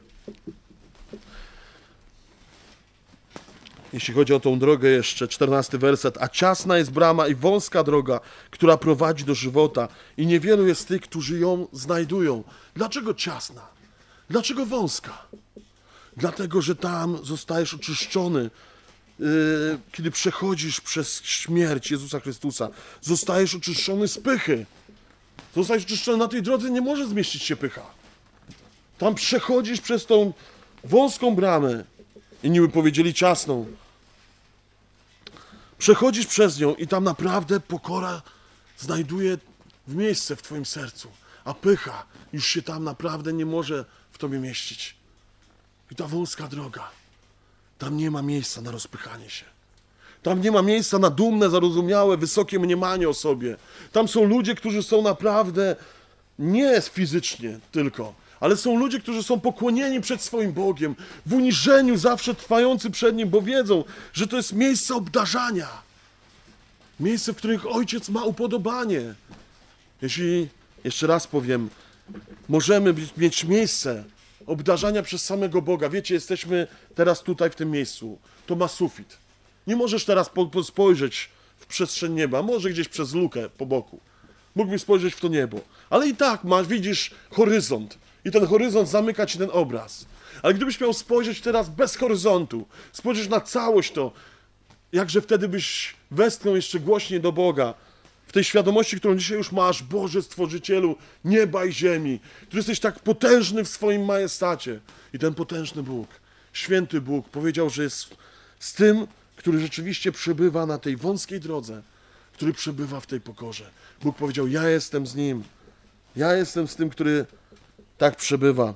Jeśli chodzi o tą drogę jeszcze, czternasty werset. A ciasna jest brama i wąska droga, która prowadzi do żywota i niewielu jest tych, którzy ją znajdują. Dlaczego ciasna? Dlaczego wąska? Dlatego, że tam zostajesz oczyszczony, yy, kiedy przechodzisz przez śmierć Jezusa Chrystusa. Zostajesz oczyszczony z pychy. Zostajesz oczyszczony na tej drodze, nie może zmieścić się pycha. Tam przechodzisz przez tą wąską bramę. Inni by powiedzieli ciasną. Przechodzisz przez nią i tam naprawdę pokora znajduje miejsce w twoim sercu. A pycha już się tam naprawdę nie może w tobie mieścić. I ta wąska droga. Tam nie ma miejsca na rozpychanie się. Tam nie ma miejsca na dumne, zarozumiałe, wysokie mniemanie o sobie. Tam są ludzie, którzy są naprawdę nie fizycznie tylko, ale są ludzie, którzy są pokłonieni przed swoim Bogiem, w uniżeniu zawsze trwający przed Nim, bo wiedzą, że to jest miejsce obdarzania. Miejsce, w którym Ojciec ma upodobanie. Jeśli, jeszcze raz powiem, możemy mieć miejsce obdarzania przez samego Boga. Wiecie, jesteśmy teraz tutaj w tym miejscu. To ma sufit. Nie możesz teraz po, po spojrzeć w przestrzeń nieba, może gdzieś przez lukę po boku. Mógłbyś spojrzeć w to niebo. Ale i tak masz, widzisz horyzont. I ten horyzont zamyka ci ten obraz. Ale gdybyś miał spojrzeć teraz bez horyzontu, spojrzeć na całość to, jakże wtedy byś westchnął jeszcze głośniej do Boga, w tej świadomości, którą dzisiaj już masz, Boże Stworzycielu nieba i ziemi, który jesteś tak potężny w swoim majestacie. I ten potężny Bóg, święty Bóg powiedział, że jest z tym, który rzeczywiście przebywa na tej wąskiej drodze, który przebywa w tej pokorze. Bóg powiedział, ja jestem z Nim. Ja jestem z tym, który tak przebywa.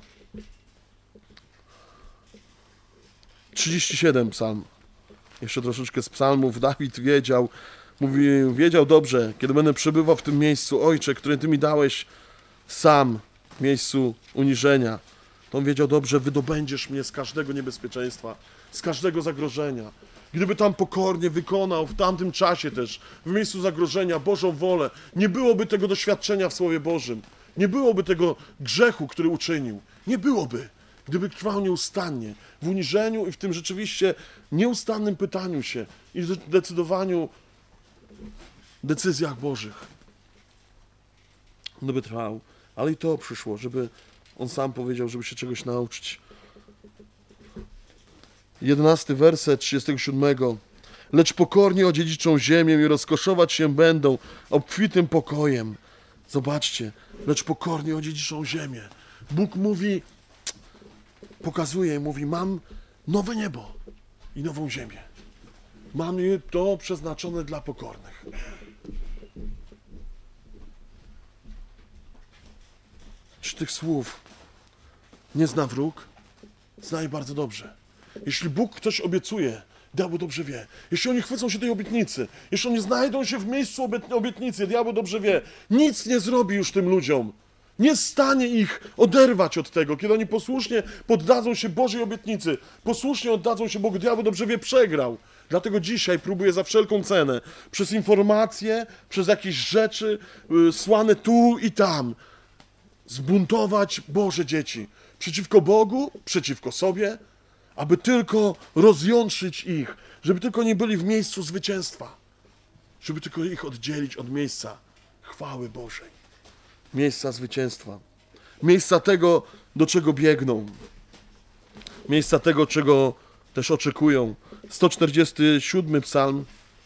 trzydzieści siedem psalm. Jeszcze troszeczkę z psalmów. Dawid wiedział, mówi, wiedział dobrze, kiedy będę przebywał w tym miejscu, Ojcze, które Ty mi dałeś sam, w miejscu uniżenia, to on wiedział dobrze, wydobędziesz mnie z każdego niebezpieczeństwa, z każdego zagrożenia. Gdyby tam pokornie wykonał w tamtym czasie też, w miejscu zagrożenia, Bożą wolę, nie byłoby tego doświadczenia w Słowie Bożym, nie byłoby tego grzechu, który uczynił, nie byłoby, gdyby trwał nieustannie w uniżeniu i w tym rzeczywiście nieustannym pytaniu się i decydowaniu, decyzjach Bożych. No by trwał, ale i to przyszło, żeby on sam powiedział, żeby się czegoś nauczyć. Jedenasty werset trzydziestego siódmego. Lecz pokornie odziedziczą ziemię i rozkoszować się będą obfitym pokojem. Zobaczcie, lecz pokornie odziedziczą ziemię. Bóg mówi, pokazuje i mówi, mam nowe niebo i nową ziemię. Mam to przeznaczone dla pokornych. Czy tych słów nie zna wróg? Zna je bardzo dobrze. Jeśli Bóg coś obiecuje, diabeł dobrze wie. Jeśli oni chwycą się tej obietnicy, jeśli oni znajdą się w miejscu obietnicy, diabeł dobrze wie, nic nie zrobi już tym ludziom. Nie stanie ich oderwać od tego, kiedy oni posłusznie poddadzą się Bożej obietnicy, posłusznie oddadzą się Bogu, diabeł dobrze wie, przegrał. Dlatego dzisiaj próbuje za wszelką cenę, przez informacje, przez jakieś rzeczy yy, słane tu i tam, zbuntować Boże dzieci przeciwko Bogu, przeciwko sobie, aby tylko rozjątrzyć ich, żeby tylko nie byli w miejscu zwycięstwa, żeby tylko ich oddzielić od miejsca chwały Bożej, miejsca zwycięstwa, miejsca tego, do czego biegną, miejsca tego, czego też oczekują. sto czterdziesty siódmy psalm.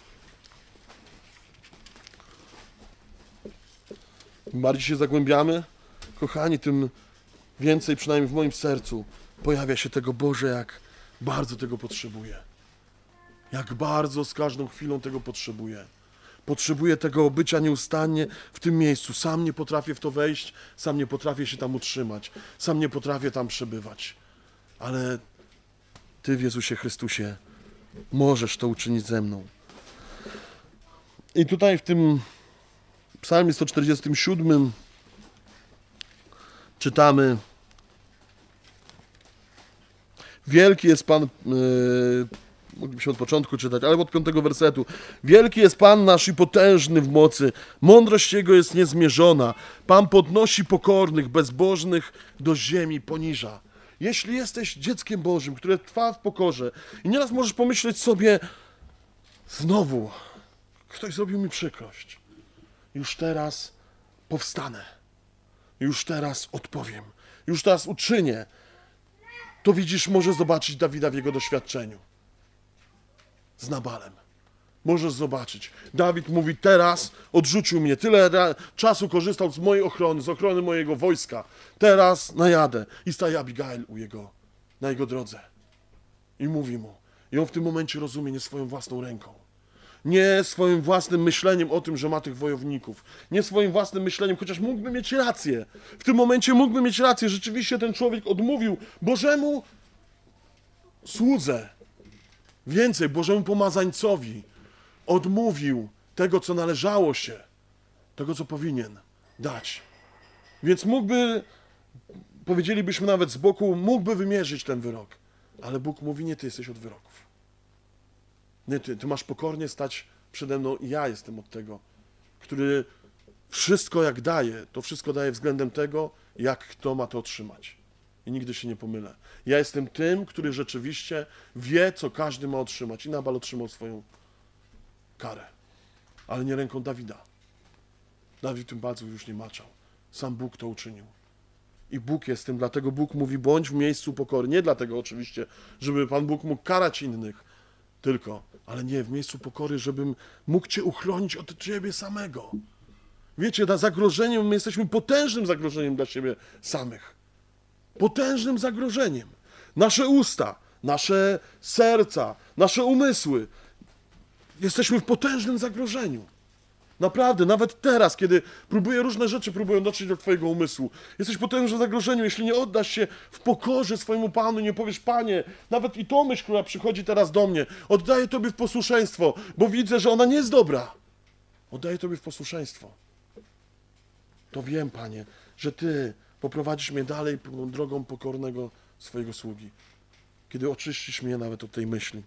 Im bardziej się zagłębiamy, kochani, tym więcej, przynajmniej w moim sercu, pojawia się tego, Boże, jak bardzo tego potrzebuję. Jak bardzo z każdą chwilą tego potrzebuję. Potrzebuję tego bycia nieustannie w tym miejscu. Sam nie potrafię w to wejść, sam nie potrafię się tam utrzymać, sam nie potrafię tam przebywać. Ale Ty w Jezusie Chrystusie możesz to uczynić ze mną. I tutaj w tym psalmie sto czterdziestym siódmym czytamy: Wielki jest Pan, yy, moglibyśmy od początku czytać, ale od piątego wersetu. Wielki jest Pan nasz i potężny w mocy, mądrość Jego jest niezmierzona. Pan podnosi pokornych, bezbożnych do ziemi poniża. Jeśli jesteś dzieckiem Bożym, które trwa w pokorze i nieraz możesz pomyśleć sobie, znowu ktoś zrobił mi przykrość. Już teraz powstanę. Już teraz odpowiem. Już teraz uczynię. To widzisz, możesz zobaczyć Dawida w jego doświadczeniu. Z Nabalem. Możesz zobaczyć. Dawid mówi, teraz odrzucił mnie. Tyle czasu korzystał z mojej ochrony, z ochrony mojego wojska. Teraz najadę. I staje Abigail u jego, na jego drodze. I mówi mu. I on w tym momencie rozumie nie swoją własną ręką. Nie swoim własnym myśleniem o tym, że ma tych wojowników. Nie swoim własnym myśleniem, chociaż mógłby mieć rację. W tym momencie mógłby mieć rację. Rzeczywiście ten człowiek odmówił Bożemu słudze. Więcej, Bożemu pomazańcowi. Odmówił tego, co należało się. Tego, co powinien dać. Więc mógłby, powiedzielibyśmy nawet z boku, mógłby wymierzyć ten wyrok. Ale Bóg mówi, nie ty jesteś od wyroków. Nie ty, ty masz pokornie stać przede mną i ja jestem od tego, który wszystko jak daje, to wszystko daje względem tego, jak kto ma to otrzymać. i nigdy się nie pomylę. Ja jestem tym, który rzeczywiście wie, co każdy ma otrzymać i Nabal otrzymał swoją karę, ale nie ręką Dawida. Dawid tym palców już nie maczał. Sam Bóg to uczynił. I Bóg jest tym, dlatego Bóg mówi, bądź w miejscu pokory. Nie dlatego oczywiście, żeby Pan Bóg mógł karać innych, tylko, ale nie, w miejscu pokory, żebym mógł Cię uchronić od Ciebie samego. Wiecie, na zagrożeniem, my jesteśmy potężnym zagrożeniem dla siebie samych. Potężnym zagrożeniem. Nasze usta, nasze serca, nasze umysły. Jesteśmy w potężnym zagrożeniu. Naprawdę, nawet teraz, kiedy próbuję różne rzeczy, próbują dotrzeć do Twojego umysłu. Jesteś w potężnym zagrożeniu, jeśli nie oddasz się w pokorze swojemu Panu, nie powiesz, Panie, nawet i tą myśl, która przychodzi teraz do mnie, oddaję Tobie w posłuszeństwo, bo widzę, że ona nie jest dobra. Oddaję Tobie w posłuszeństwo. To wiem, Panie, że Ty poprowadzisz mnie dalej drogą pokornego swojego sługi, kiedy oczyścisz mnie nawet od tej myśli.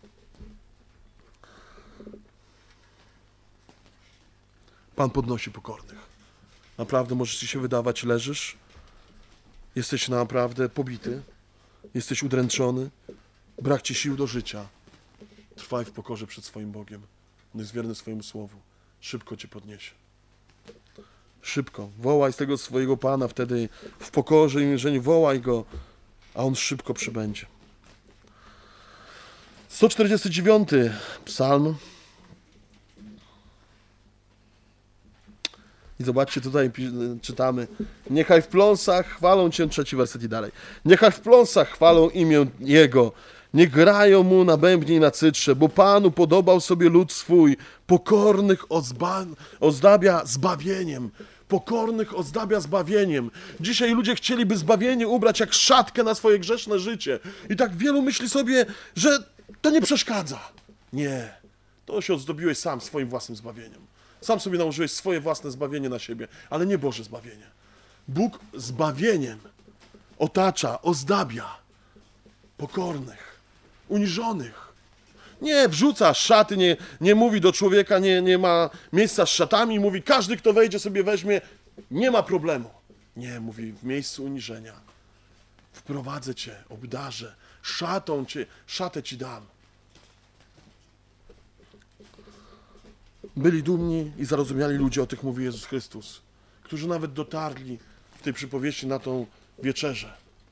Pan podnosi pokornych. Naprawdę możesz ci się wydawać, leżysz, jesteś naprawdę pobity, jesteś udręczony, brak ci sił do życia. Trwaj w pokorze przed swoim Bogiem. On jest wierny swojemu słowu. Szybko cię podniesie. Szybko. Wołaj z tego swojego Pana wtedy w pokorze i mierzeniu. Wołaj Go, a On szybko przybędzie. sto czterdziesty dziewiąty psalm. I zobaczcie, tutaj czytamy. Niechaj w pląsach chwalą Cię, trzeci werset i dalej. Niechaj w pląsach chwalą imię Jego. Niech grają Mu na bębnie i na cytrze, bo Panu podobał sobie lud swój. Pokornych ozba- ozdabia zbawieniem. Pokornych ozdabia zbawieniem. Dzisiaj ludzie chcieliby zbawienie ubrać jak szatkę na swoje grzeszne życie. I tak wielu myśli sobie, że to nie przeszkadza. Nie. To się ozdobiłeś sam swoim własnym zbawieniem. Sam sobie nałożyłeś swoje własne zbawienie na siebie, ale nie Boże zbawienie. Bóg zbawieniem otacza, ozdabia pokornych, uniżonych. Nie wrzuca szaty, nie, nie mówi do człowieka, nie, nie ma miejsca z szatami, mówi każdy, kto wejdzie, sobie weźmie, nie ma problemu. Nie, mówi w miejscu uniżenia. Wprowadzę Cię, obdarzę, szatą Cię, szatę Ci dam. Byli dumni i zarozumiali ludzie, o tych mówi Jezus Chrystus, którzy nawet dotarli w tej przypowieści na tą wieczerzę.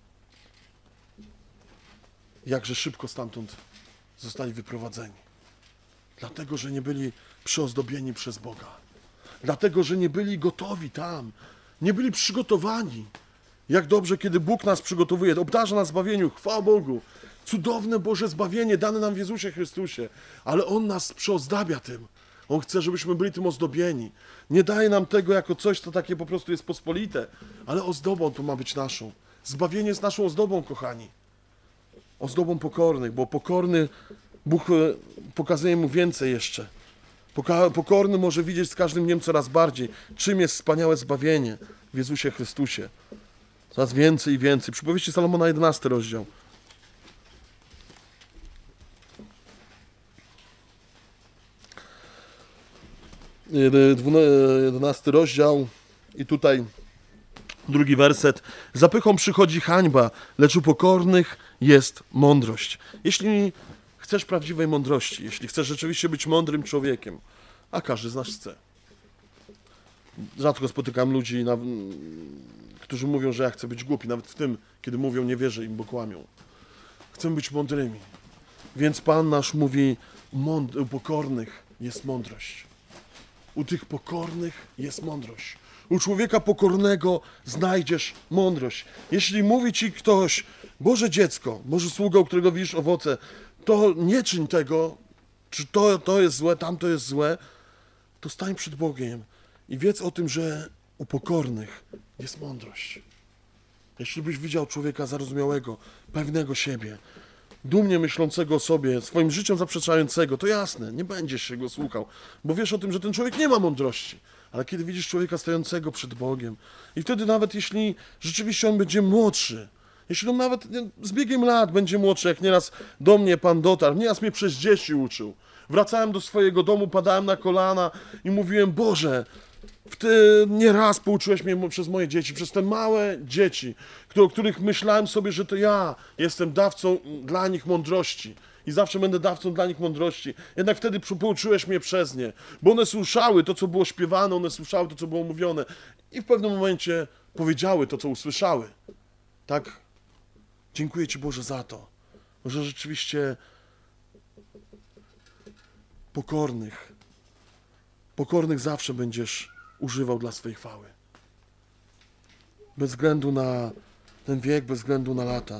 Jakże szybko stamtąd zostali wyprowadzeni. Dlatego, że nie byli przyozdobieni przez Boga. Dlatego, że nie byli gotowi tam. Nie byli przygotowani. Jak dobrze, kiedy Bóg nas przygotowuje, obdarza nas zbawieniu, chwała Bogu. Cudowne Boże zbawienie dane nam w Jezusie Chrystusie. Ale On nas przyozdabia tym. On chce, żebyśmy byli tym ozdobieni. Nie daje nam tego jako coś, co takie po prostu jest pospolite, ale ozdobą to ma być naszą. Zbawienie jest naszą ozdobą, kochani. Ozdobą pokornych, bo pokorny Bóg pokazuje mu więcej jeszcze. Poka- pokorny może widzieć z każdym dniem coraz bardziej, czym jest wspaniałe zbawienie w Jezusie Chrystusie. Coraz więcej i więcej. Przypowieści Salomona, jedenasty rozdział. jedenasty rozdział i tutaj drugi werset. Zapychą przychodzi hańba, lecz u pokornych jest mądrość. Jeśli chcesz prawdziwej mądrości, jeśli chcesz rzeczywiście być mądrym człowiekiem, a każdy z nas chce. Rzadko spotykam ludzi, którzy mówią, że ja chcę być głupi. Nawet w tym, kiedy mówią, nie wierzę im, bo kłamią. Chcę być mądrymi. Więc Pan nasz mówi, mąd- u pokornych jest mądrość. U tych pokornych jest mądrość. U człowieka pokornego znajdziesz mądrość. Jeśli mówi ci ktoś, Boże dziecko, Boże sługa, u którego widzisz owoce, to nie czyń tego, czy to, to jest złe, tamto jest złe, to stań przed Bogiem i wiedz o tym, że u pokornych jest mądrość. Jeśli byś widział człowieka zarozumiałego, pewnego siebie, dumnie myślącego o sobie, swoim życiem zaprzeczającego, to jasne, nie będziesz się go słuchał, bo wiesz o tym, że ten człowiek nie ma mądrości. Ale kiedy widzisz człowieka stojącego przed Bogiem i wtedy nawet jeśli rzeczywiście on będzie młodszy, jeśli on nawet z biegiem lat będzie młodszy, jak nieraz do mnie Pan dotarł, nieraz mnie przez dzieci uczył. Wracałem do swojego domu, padałem na kolana i mówiłem, Boże, Ty nieraz pouczyłeś mnie przez moje dzieci, przez te małe dzieci, o których myślałem sobie, że to ja jestem dawcą dla nich mądrości i zawsze będę dawcą dla nich mądrości. Jednak wtedy pouczyłeś mnie przez nie, bo one słyszały to, co było śpiewane, one słyszały to, co było mówione i w pewnym momencie powiedziały to, co usłyszały. Tak? Dziękuję Ci, Boże, za to, że rzeczywiście pokornych, pokornych zawsze będziesz używał dla swej chwały. Bez względu na ten wiek, bez względu na lata.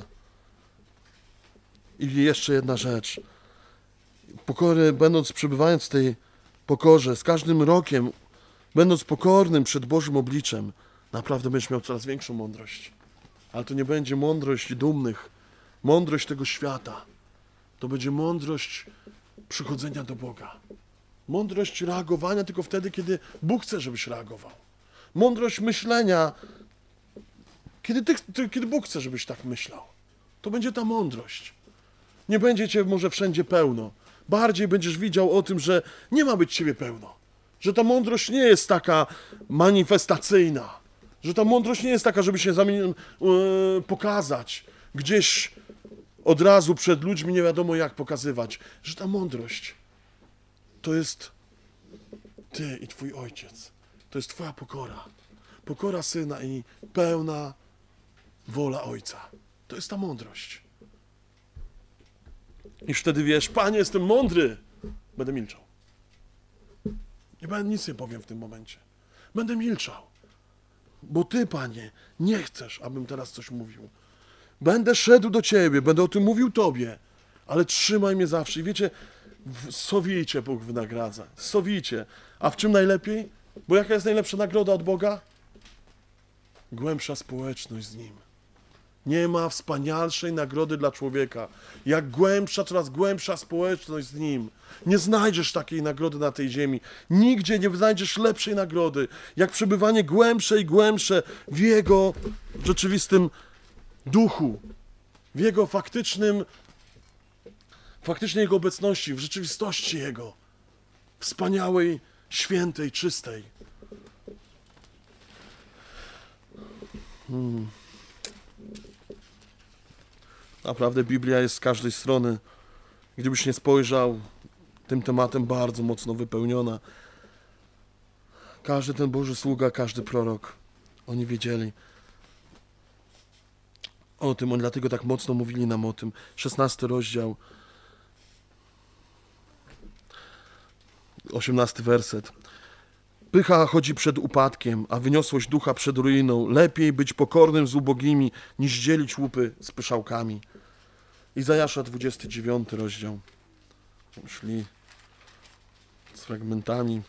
I jeszcze jedna rzecz. Pokory, będąc, przebywając w tej pokorze, z każdym rokiem, będąc pokornym przed Bożym obliczem, naprawdę będziesz miał coraz większą mądrość. Ale to nie będzie mądrość dumnych, mądrość tego świata. To będzie mądrość przychodzenia do Boga. Mądrość reagowania tylko wtedy, kiedy Bóg chce, żebyś reagował. Mądrość myślenia, kiedy, ty, ty, kiedy Bóg chce, żebyś tak myślał. To będzie ta mądrość. Nie będzie cię może wszędzie pełno. Bardziej będziesz widział o tym, że nie ma być ciebie pełno. Że ta mądrość nie jest taka manifestacyjna. Że ta mądrość nie jest taka, żeby się zamienić, yy, pokazać. Gdzieś od razu przed ludźmi nie wiadomo jak pokazywać. Że ta mądrość to jest Ty i Twój Ojciec. To jest Twoja pokora. Pokora Syna i pełna wola Ojca. To jest ta mądrość. I wtedy wiesz, Panie, jestem mądry. Będę milczał. Nie będę, nic nie powiem w tym momencie. Będę milczał. Bo Ty, Panie, nie chcesz, abym teraz coś mówił. Będę szedł do Ciebie, będę o tym mówił Tobie, ale trzymaj mnie zawsze. I wiecie, sowicie Bóg wynagradza. Sowicie. A w czym najlepiej? Bo jaka jest najlepsza nagroda od Boga? Głębsza społeczność z Nim. Nie ma wspanialszej nagrody dla człowieka, jak głębsza, coraz głębsza społeczność z Nim. Nie znajdziesz takiej nagrody na tej ziemi. Nigdzie nie znajdziesz lepszej nagrody, jak przebywanie głębsze i głębsze w Jego rzeczywistym duchu, w Jego faktycznym, faktycznej Jego obecności, w rzeczywistości Jego, wspaniałej, świętej, czystej. Hmm. Naprawdę Biblia jest z każdej strony, gdybyś nie spojrzał, tym tematem bardzo mocno wypełniona. Każdy ten Boży sługa, każdy prorok, oni wiedzieli o tym, oni dlatego tak mocno mówili nam o tym. szesnasty rozdział, osiemnasty werset. Pycha chodzi przed upadkiem, a wyniosłość ducha przed ruiną. Lepiej być pokornym z ubogimi, niż dzielić łupy z pyszałkami. Izajasza dwudziesty dziewiąty rozdział. Szli z fragmentami.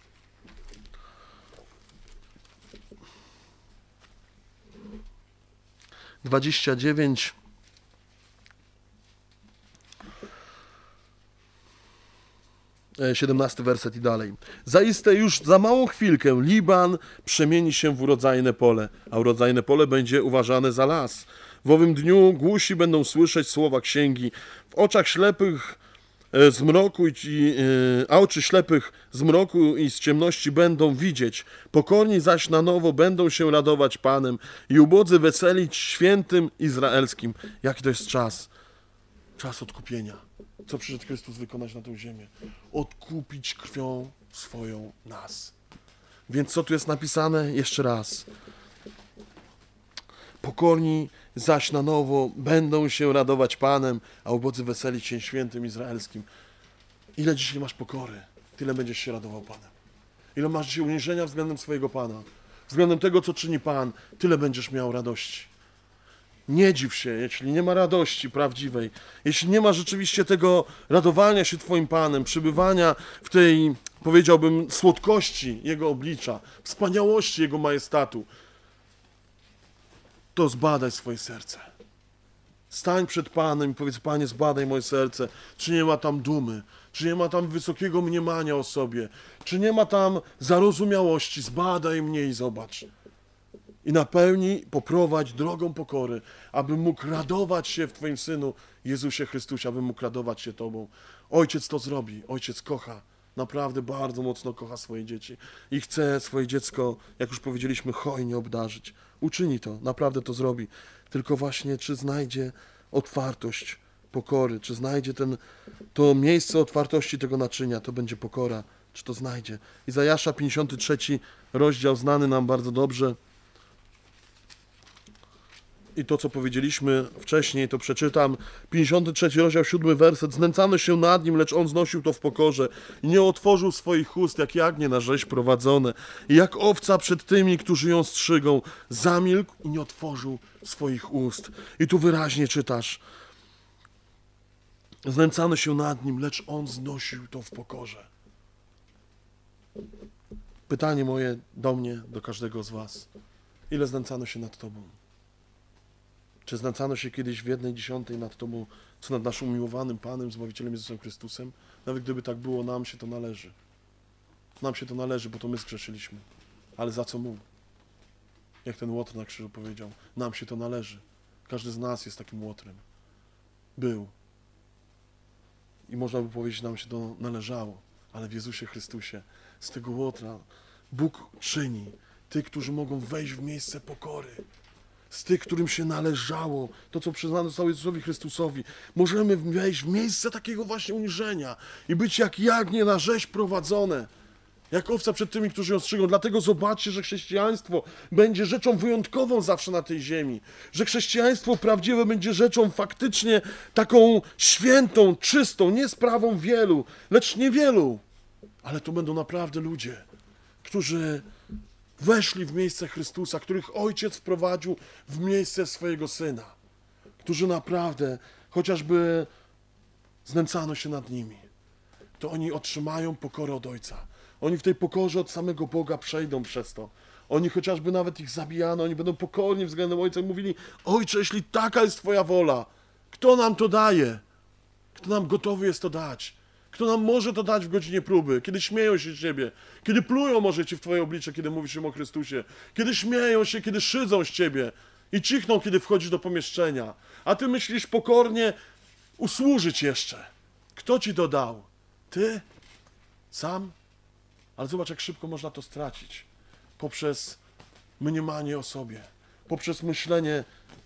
dwadzieścia dziewięć. siedemnasty werset i dalej. Zaiste już za małą chwilkę Liban przemieni się w urodzajne pole, a urodzajne pole będzie uważane za las. W owym dniu głusi będą słyszeć słowa księgi, w oczach ślepych z mroku, i, a oczy ślepych z mroku i z ciemności będą widzieć. Pokorni zaś na nowo będą się radować Panem i ubodzy weselić świętym izraelskim. Jaki to jest czas? Czas odkupienia. Co przyszedł Chrystus wykonać na tę ziemię? Odkupić krwią swoją nas. Więc co tu jest napisane? Jeszcze raz. Pokorni zaś na nowo będą się radować Panem, a ubodzy weselić się świętym izraelskim. Ile dzisiaj masz pokory, tyle będziesz się radował Panem. Ile masz dzisiaj uniżenia względem swojego Pana, względem tego, co czyni Pan, tyle będziesz miał radości. Nie dziw się, jeśli nie ma radości prawdziwej, jeśli nie ma rzeczywiście tego radowania się Twoim Panem, przybywania w tej, powiedziałbym, słodkości Jego oblicza, wspaniałości Jego majestatu, to zbadaj swoje serce. Stań przed Panem i powiedz: Panie, zbadaj moje serce, czy nie ma tam dumy, czy nie ma tam wysokiego mniemania o sobie, czy nie ma tam zarozumiałości, zbadaj mnie i zobacz. I napełnij, poprowadź drogą pokory, abym mógł radować się w Twoim Synu, Jezusie Chrystusie, abym mógł radować się Tobą. Ojciec to zrobi, Ojciec kocha naprawdę bardzo mocno kocha swoje dzieci i chce swoje dziecko, jak już powiedzieliśmy, hojnie obdarzyć. Uczyni to, naprawdę to zrobi. Tylko właśnie, czy znajdzie otwartość pokory, czy znajdzie ten, to miejsce otwartości tego naczynia, to będzie pokora, czy to znajdzie. Izajasza, pięćdziesiąty trzeci rozdział, znany nam bardzo dobrze. I to, co powiedzieliśmy wcześniej, to przeczytam. pięćdziesiąty trzeci rozdział, siódmy werset. Znęcano się nad nim, lecz on znosił to w pokorze. I nie otworzył swoich ust, jak jagnię na rzeź prowadzone. I jak owca przed tymi, którzy ją strzygą. Zamilkł i nie otworzył swoich ust. I tu wyraźnie czytasz. Znęcano się nad nim, lecz on znosił to w pokorze. Pytanie moje do mnie, do każdego z was. Ile znęcano się nad tobą? Czy znęcano się kiedyś w jednej dziesiątej nad Tobą, co nad naszym umiłowanym Panem, Zbawicielem Jezusem Chrystusem? Nawet gdyby tak było, nam się to należy. Nam się to należy, bo to my zgrzeszyliśmy. Ale za co Mu? Jak ten łotr na krzyżu powiedział, nam się to należy. Każdy z nas jest takim łotrem. Był. I można by powiedzieć, nam się to należało. Ale w Jezusie Chrystusie z tego łotra Bóg czyni tych, którzy mogą wejść w miejsce pokory. Z tych, którym się należało, to co przyznano zostało Jezusowi Chrystusowi. Możemy wejść w miejsce takiego właśnie uniżenia i być jak jagnię na rzeź prowadzone, jak owca przed tymi, którzy ją strzygą. Dlatego zobaczcie, że chrześcijaństwo będzie rzeczą wyjątkową zawsze na tej ziemi. Że chrześcijaństwo prawdziwe będzie rzeczą faktycznie taką świętą, czystą, nie sprawą wielu, lecz niewielu. Ale to będą naprawdę ludzie, którzy weszli w miejsce Chrystusa, których Ojciec wprowadził w miejsce swojego Syna, którzy naprawdę, chociażby znęcano się nad nimi, to oni otrzymają pokorę od Ojca. Oni w tej pokorze od samego Boga przejdą przez to. Oni chociażby nawet ich zabijano, oni będą pokorni względem Ojca i mówili: Ojcze, jeśli taka jest Twoja wola, kto nam to daje? Kto nam gotowy jest to dać? Kto nam może to dać w godzinie próby, kiedy śmieją się z Ciebie, kiedy plują może Ci w Twoje oblicze, kiedy mówisz im o Chrystusie, kiedy śmieją się, kiedy szydzą z Ciebie i cichną, kiedy wchodzisz do pomieszczenia, a Ty myślisz pokornie usłużyć jeszcze. Kto Ci to dał? Ty? Sam? Ale zobacz, jak szybko można to stracić. Poprzez mniemanie o sobie, poprzez myślenie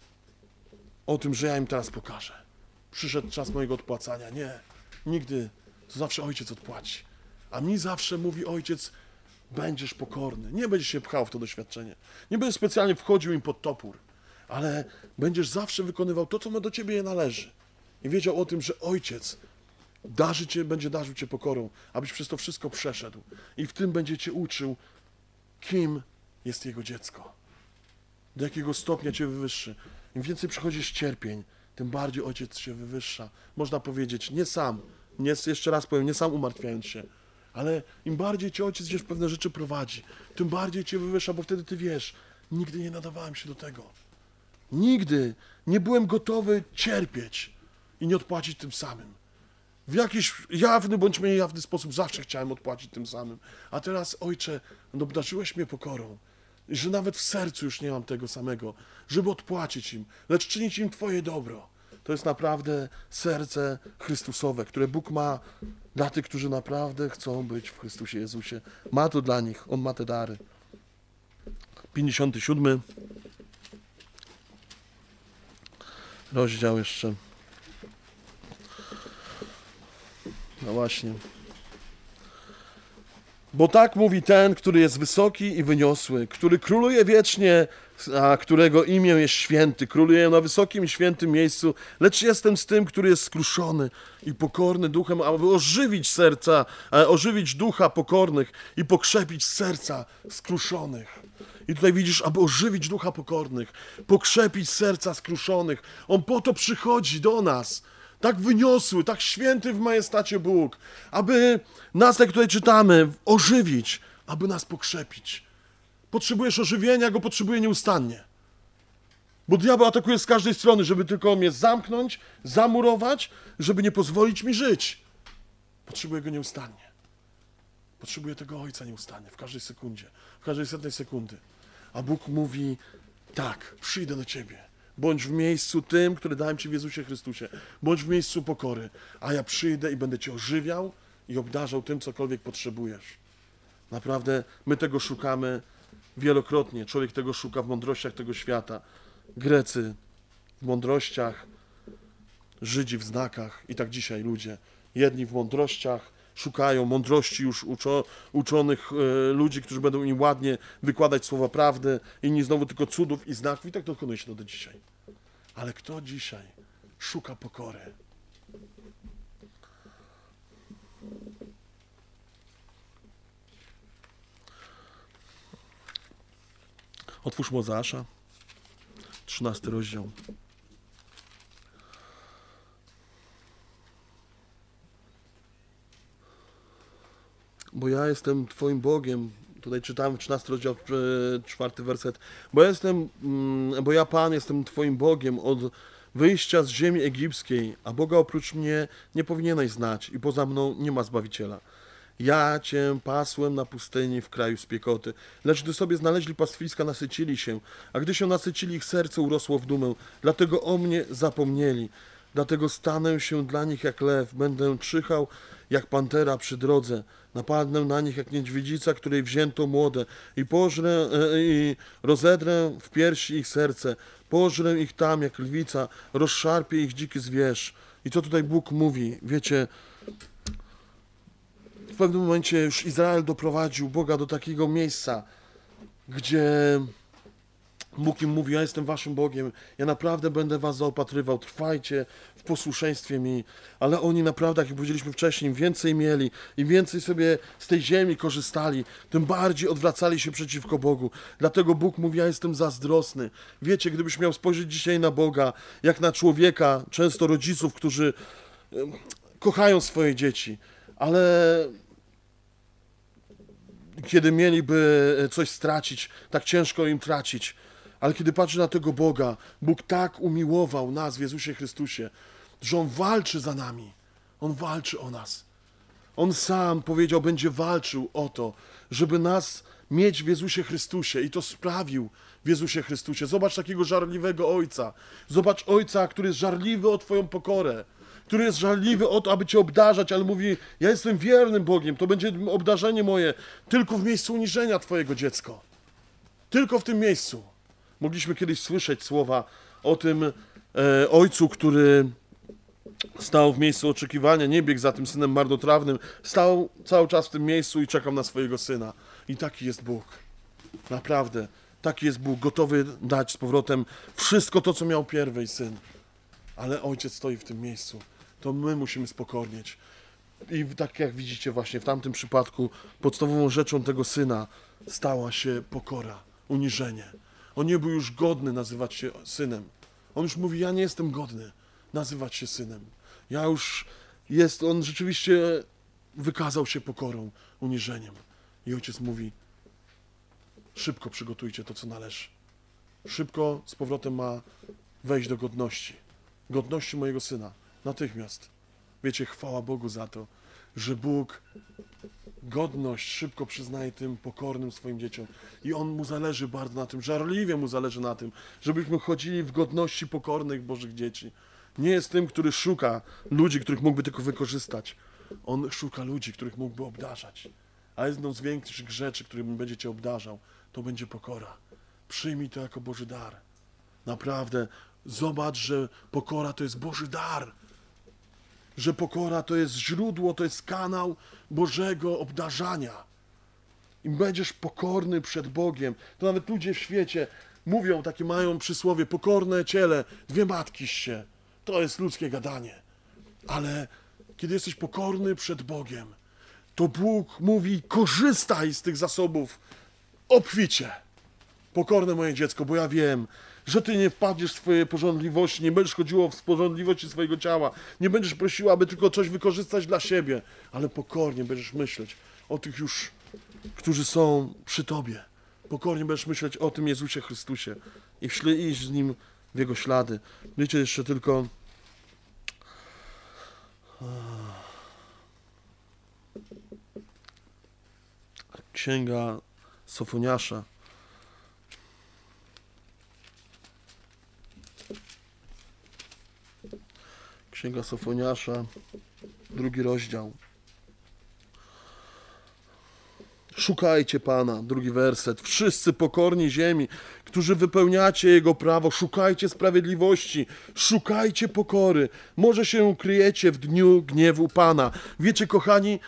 o tym, że ja im teraz pokażę. Przyszedł czas mojego odpłacania. Nie, nigdy. To zawsze Ojciec odpłaci. A mi zawsze mówi Ojciec: będziesz pokorny. Nie będziesz się pchał w to doświadczenie. Nie będziesz specjalnie wchodził im pod topór. Ale będziesz zawsze wykonywał to, co do Ciebie należy. I wiedział o tym, że Ojciec darzy Cię, będzie darzył Cię pokorą, abyś przez to wszystko przeszedł. I w tym będzie Cię uczył, kim jest Jego dziecko. Do jakiego stopnia Cię wywyższy. Im więcej przychodzisz cierpień, tym bardziej Ojciec Cię wywyższa. Można powiedzieć, nie sam, nie, jeszcze raz powiem, nie sam umartwiając się, ale im bardziej Cię Ojciec gdzieś w pewne rzeczy prowadzi, tym bardziej Cię wywyższa, bo wtedy Ty wiesz, nigdy nie nadawałem się do tego. Nigdy nie byłem gotowy cierpieć i nie odpłacić tym samym. W jakiś jawny bądź mniej jawny sposób zawsze chciałem odpłacić tym samym. A teraz, Ojcze, obdarzyłeś mnie pokorą, że nawet w sercu już nie mam tego samego, żeby odpłacić im, lecz czynić im Twoje dobro. To jest naprawdę serce Chrystusowe, które Bóg ma dla tych, którzy naprawdę chcą być w Chrystusie Jezusie. Ma to dla nich, On ma te dary. pięćdziesiąty siódmy rozdział jeszcze. No właśnie. Bo tak mówi ten, który jest wysoki i wyniosły, który króluje wiecznie, a którego imię jest święty. Króluje na wysokim i świętym miejscu, lecz jestem z tym, który jest skruszony i pokorny duchem, aby ożywić serca, ożywić ducha pokornych i pokrzepić serca skruszonych. I tutaj widzisz, aby ożywić ducha pokornych, pokrzepić serca skruszonych. On po to przychodzi do nas. Tak wyniosły, tak święty w majestacie Bóg, aby nas, jak tutaj czytamy, ożywić, aby nas pokrzepić. Potrzebujesz ożywienia, go potrzebuję nieustannie. Bo diabeł atakuje z każdej strony, żeby tylko mnie zamknąć, zamurować, żeby nie pozwolić mi żyć. Potrzebuję go nieustannie. Potrzebuję tego Ojca nieustannie, w każdej sekundzie, w każdej setnej sekundy. A Bóg mówi: tak, przyjdę do Ciebie. Bądź w miejscu tym, który dałem Ci w Jezusie Chrystusie. Bądź w miejscu pokory, a ja przyjdę i będę Cię ożywiał i obdarzał tym, cokolwiek potrzebujesz. Naprawdę my tego szukamy wielokrotnie. Człowiek tego szuka w mądrościach tego świata. Grecy w mądrościach, Żydzi w znakach i tak dzisiaj ludzie. Jedni w mądrościach szukają mądrości już uczo, uczonych e, ludzi, którzy będą im ładnie wykładać słowa prawdy, inni znowu tylko cudów i znaków i tak dokonuje się to do dzisiaj. Ale kto dzisiaj szuka pokory? Otwórz Mozesza, trzynasty rozdział. Bo ja jestem Twoim Bogiem. Tutaj czytamy trzynasty rozdział, czwarty werset. Bo ja jestem, bo ja Pan jestem Twoim Bogiem od wyjścia z ziemi egipskiej, a Boga oprócz mnie nie powinieneś znać i poza mną nie ma Zbawiciela. Ja Cię pasłem na pustyni w kraju spiekoty, lecz gdy sobie znaleźli pastwiska, nasycili się, a gdy się nasycili, ich serce urosło w dumę, dlatego o mnie zapomnieli. Dlatego stanę się dla nich jak lew, będę czyhał jak pantera przy drodze, napadnę na nich jak niedźwiedzica, której wzięto młode i pożrę e, i rozedrę w piersi ich serce, pożrę ich tam jak lwica, rozszarpię ich dziki zwierz. I co tutaj Bóg mówi? Wiecie, w pewnym momencie już Izrael doprowadził Boga do takiego miejsca, gdzie Bóg im mówi, ja jestem waszym Bogiem, ja naprawdę będę was zaopatrywał, trwajcie w posłuszeństwie mi. Ale oni naprawdę, jak powiedzieliśmy wcześniej, im więcej mieli, im więcej sobie z tej ziemi korzystali, tym bardziej odwracali się przeciwko Bogu. Dlatego Bóg mówi, ja jestem zazdrosny. Wiecie, gdybyś miał spojrzeć dzisiaj na Boga, jak na człowieka, często rodziców, którzy kochają swoje dzieci, ale kiedy mieliby coś stracić, tak ciężko im tracić. Ale kiedy patrzy na tego Boga, Bóg tak umiłował nas w Jezusie Chrystusie, że On walczy za nami. On walczy o nas. On sam powiedział, będzie walczył o to, żeby nas mieć w Jezusie Chrystusie i to sprawił w Jezusie Chrystusie. Zobacz takiego żarliwego Ojca. Zobacz Ojca, który jest żarliwy o Twoją pokorę, który jest żarliwy o to, aby Cię obdarzać, ale mówi, ja jestem wiernym Bogiem, to będzie obdarzenie moje tylko w miejscu uniżenia Twojego, dziecko. Tylko w tym miejscu. Mogliśmy kiedyś słyszeć słowa o tym e, ojcu, który stał w miejscu oczekiwania, nie biegł za tym synem marnotrawnym, stał cały czas w tym miejscu i czekał na swojego syna. I taki jest Bóg. Naprawdę. Taki jest Bóg, gotowy dać z powrotem wszystko to, co miał pierwej syn. Ale ojciec stoi w tym miejscu. To my musimy spokornieć. I tak jak widzicie właśnie w tamtym przypadku, podstawową rzeczą tego syna stała się pokora, uniżenie. On nie był już godny nazywać się synem. On już mówi, ja nie jestem godny nazywać się synem. Ja już jest, on rzeczywiście wykazał się pokorą, uniżeniem. I ojciec mówi, szybko przygotujcie to, co należy. Szybko z powrotem ma wejść do godności. Godności mojego syna. Natychmiast. Wiecie, chwała Bogu za to, że Bóg godność szybko przyznaje tym pokornym swoim dzieciom. I On mu zależy bardzo na tym, żarliwie mu zależy na tym, żebyśmy chodzili w godności pokornych Bożych dzieci. Nie jest tym, który szuka ludzi, których mógłby tylko wykorzystać. On szuka ludzi, których mógłby obdarzać. A jedną z większych rzeczy, którymi będzie Cię obdarzał, to będzie pokora. Przyjmij to jako Boży dar. Naprawdę, zobacz, że pokora to jest Boży dar. Że pokora to jest źródło, to jest kanał Bożego obdarzania. Im będziesz pokorny przed Bogiem, to nawet ludzie w świecie mówią, takie mają przysłowie, pokorne ciele, dwie matki się. To jest ludzkie gadanie. Ale kiedy jesteś pokorny przed Bogiem, to Bóg mówi, korzystaj z tych zasobów obficie. Pokorne moje dziecko, bo ja wiem, że ty nie wpadniesz w swoje pożądliwości, nie będziesz chodziło w pożądliwości swojego ciała, nie będziesz prosiła, aby tylko coś wykorzystać dla siebie, ale pokornie będziesz myśleć o tych już, którzy są przy tobie. Pokornie będziesz myśleć o tym Jezusie Chrystusie i szli iść z Nim w Jego ślady. Wiecie, jeszcze tylko Księga Sofoniasza. Księga Sofoniasza, drugi rozdział. Szukajcie Pana, drugi werset. Wszyscy pokorni ziemi, którzy wypełniacie Jego prawo, szukajcie sprawiedliwości, szukajcie pokory. Może się ukryjecie w dniu gniewu Pana. Wiecie, kochani,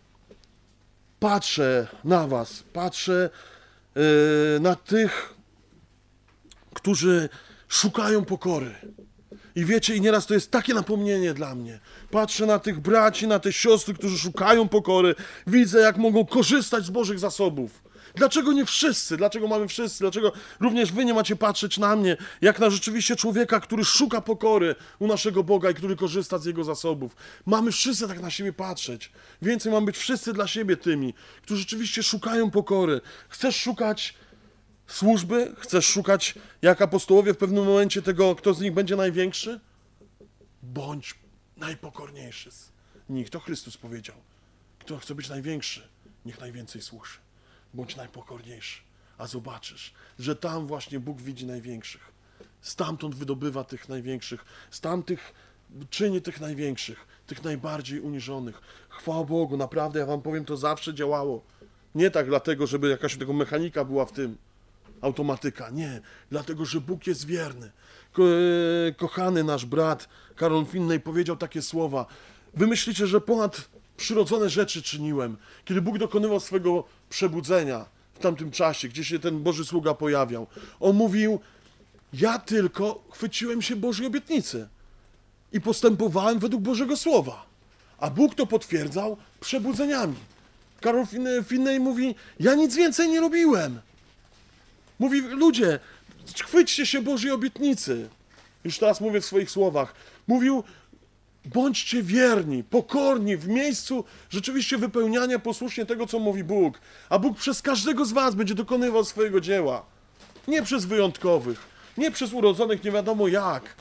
patrzę na was, patrzę yy, na tych, którzy szukają pokory. I wiecie, i nieraz to jest takie napomnienie dla mnie. Patrzę na tych braci, na te siostry, którzy szukają pokory. Widzę, jak mogą korzystać z Bożych zasobów. Dlaczego nie wszyscy? Dlaczego mamy wszyscy? Dlaczego również wy nie macie patrzeć na mnie, jak na rzeczywiście człowieka, który szuka pokory u naszego Boga i który korzysta z Jego zasobów? Mamy wszyscy tak na siebie patrzeć. Więcej mamy być wszyscy dla siebie tymi, którzy rzeczywiście szukają pokory. Chcesz szukać służby? Chcesz szukać, jak apostołowie w pewnym momencie tego, kto z nich będzie największy? Bądź najpokorniejszy z nich. To Chrystus powiedział. Kto chce być największy, niech najwięcej służy. Bądź najpokorniejszy, a zobaczysz, że tam właśnie Bóg widzi największych. Stamtąd wydobywa tych największych, stamtych czyni tych największych, tych najbardziej uniżonych. Chwała Bogu, naprawdę, ja wam powiem, to zawsze działało. Nie tak dlatego, żeby jakaś tego mechanika była w tym, automatyka, nie. Dlatego, że Bóg jest wierny. Ko kochany nasz brat Karol Finney powiedział takie słowa. Wy myślicie, że ponad przyrodzone rzeczy czyniłem. Kiedy Bóg dokonywał swego przebudzenia w tamtym czasie, gdzie się ten Boży sługa pojawiał, on mówił, ja tylko chwyciłem się Bożej obietnicy i postępowałem według Bożego Słowa. A Bóg to potwierdzał przebudzeniami. Karol Finney mówi, ja nic więcej nie robiłem. Mówi, ludzie, chwyćcie się Bożej obietnicy. Już teraz mówię w swoich słowach. Mówił, bądźcie wierni, pokorni w miejscu rzeczywiście wypełniania posłusznie tego, co mówi Bóg. A Bóg przez każdego z was będzie dokonywał swojego dzieła. Nie przez wyjątkowych, nie przez urodzonych nie wiadomo jak.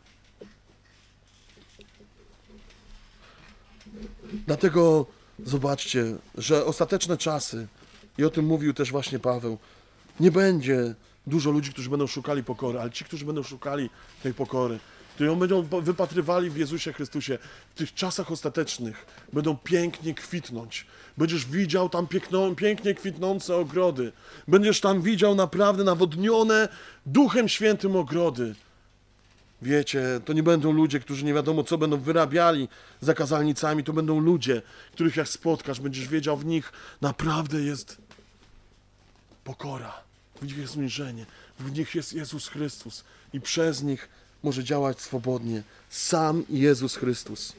Dlatego zobaczcie, że ostateczne czasy, i o tym mówił też właśnie Paweł, nie będzie dużo ludzi, którzy będą szukali pokory, ale ci, którzy będą szukali tej pokory, którzy ją będą wypatrywali w Jezusie Chrystusie, w tych czasach ostatecznych będą pięknie kwitnąć. Będziesz widział tam piękno, pięknie kwitnące ogrody. Będziesz tam widział naprawdę nawodnione Duchem Świętym ogrody. Wiecie, to nie będą ludzie, którzy nie wiadomo co będą wyrabiali za kazalnicami, to będą ludzie, których jak spotkasz, będziesz wiedział, w nich naprawdę jest pokora, w nich jest uniżenie, w nich jest Jezus Chrystus i przez nich może działać swobodnie sam Jezus Chrystus.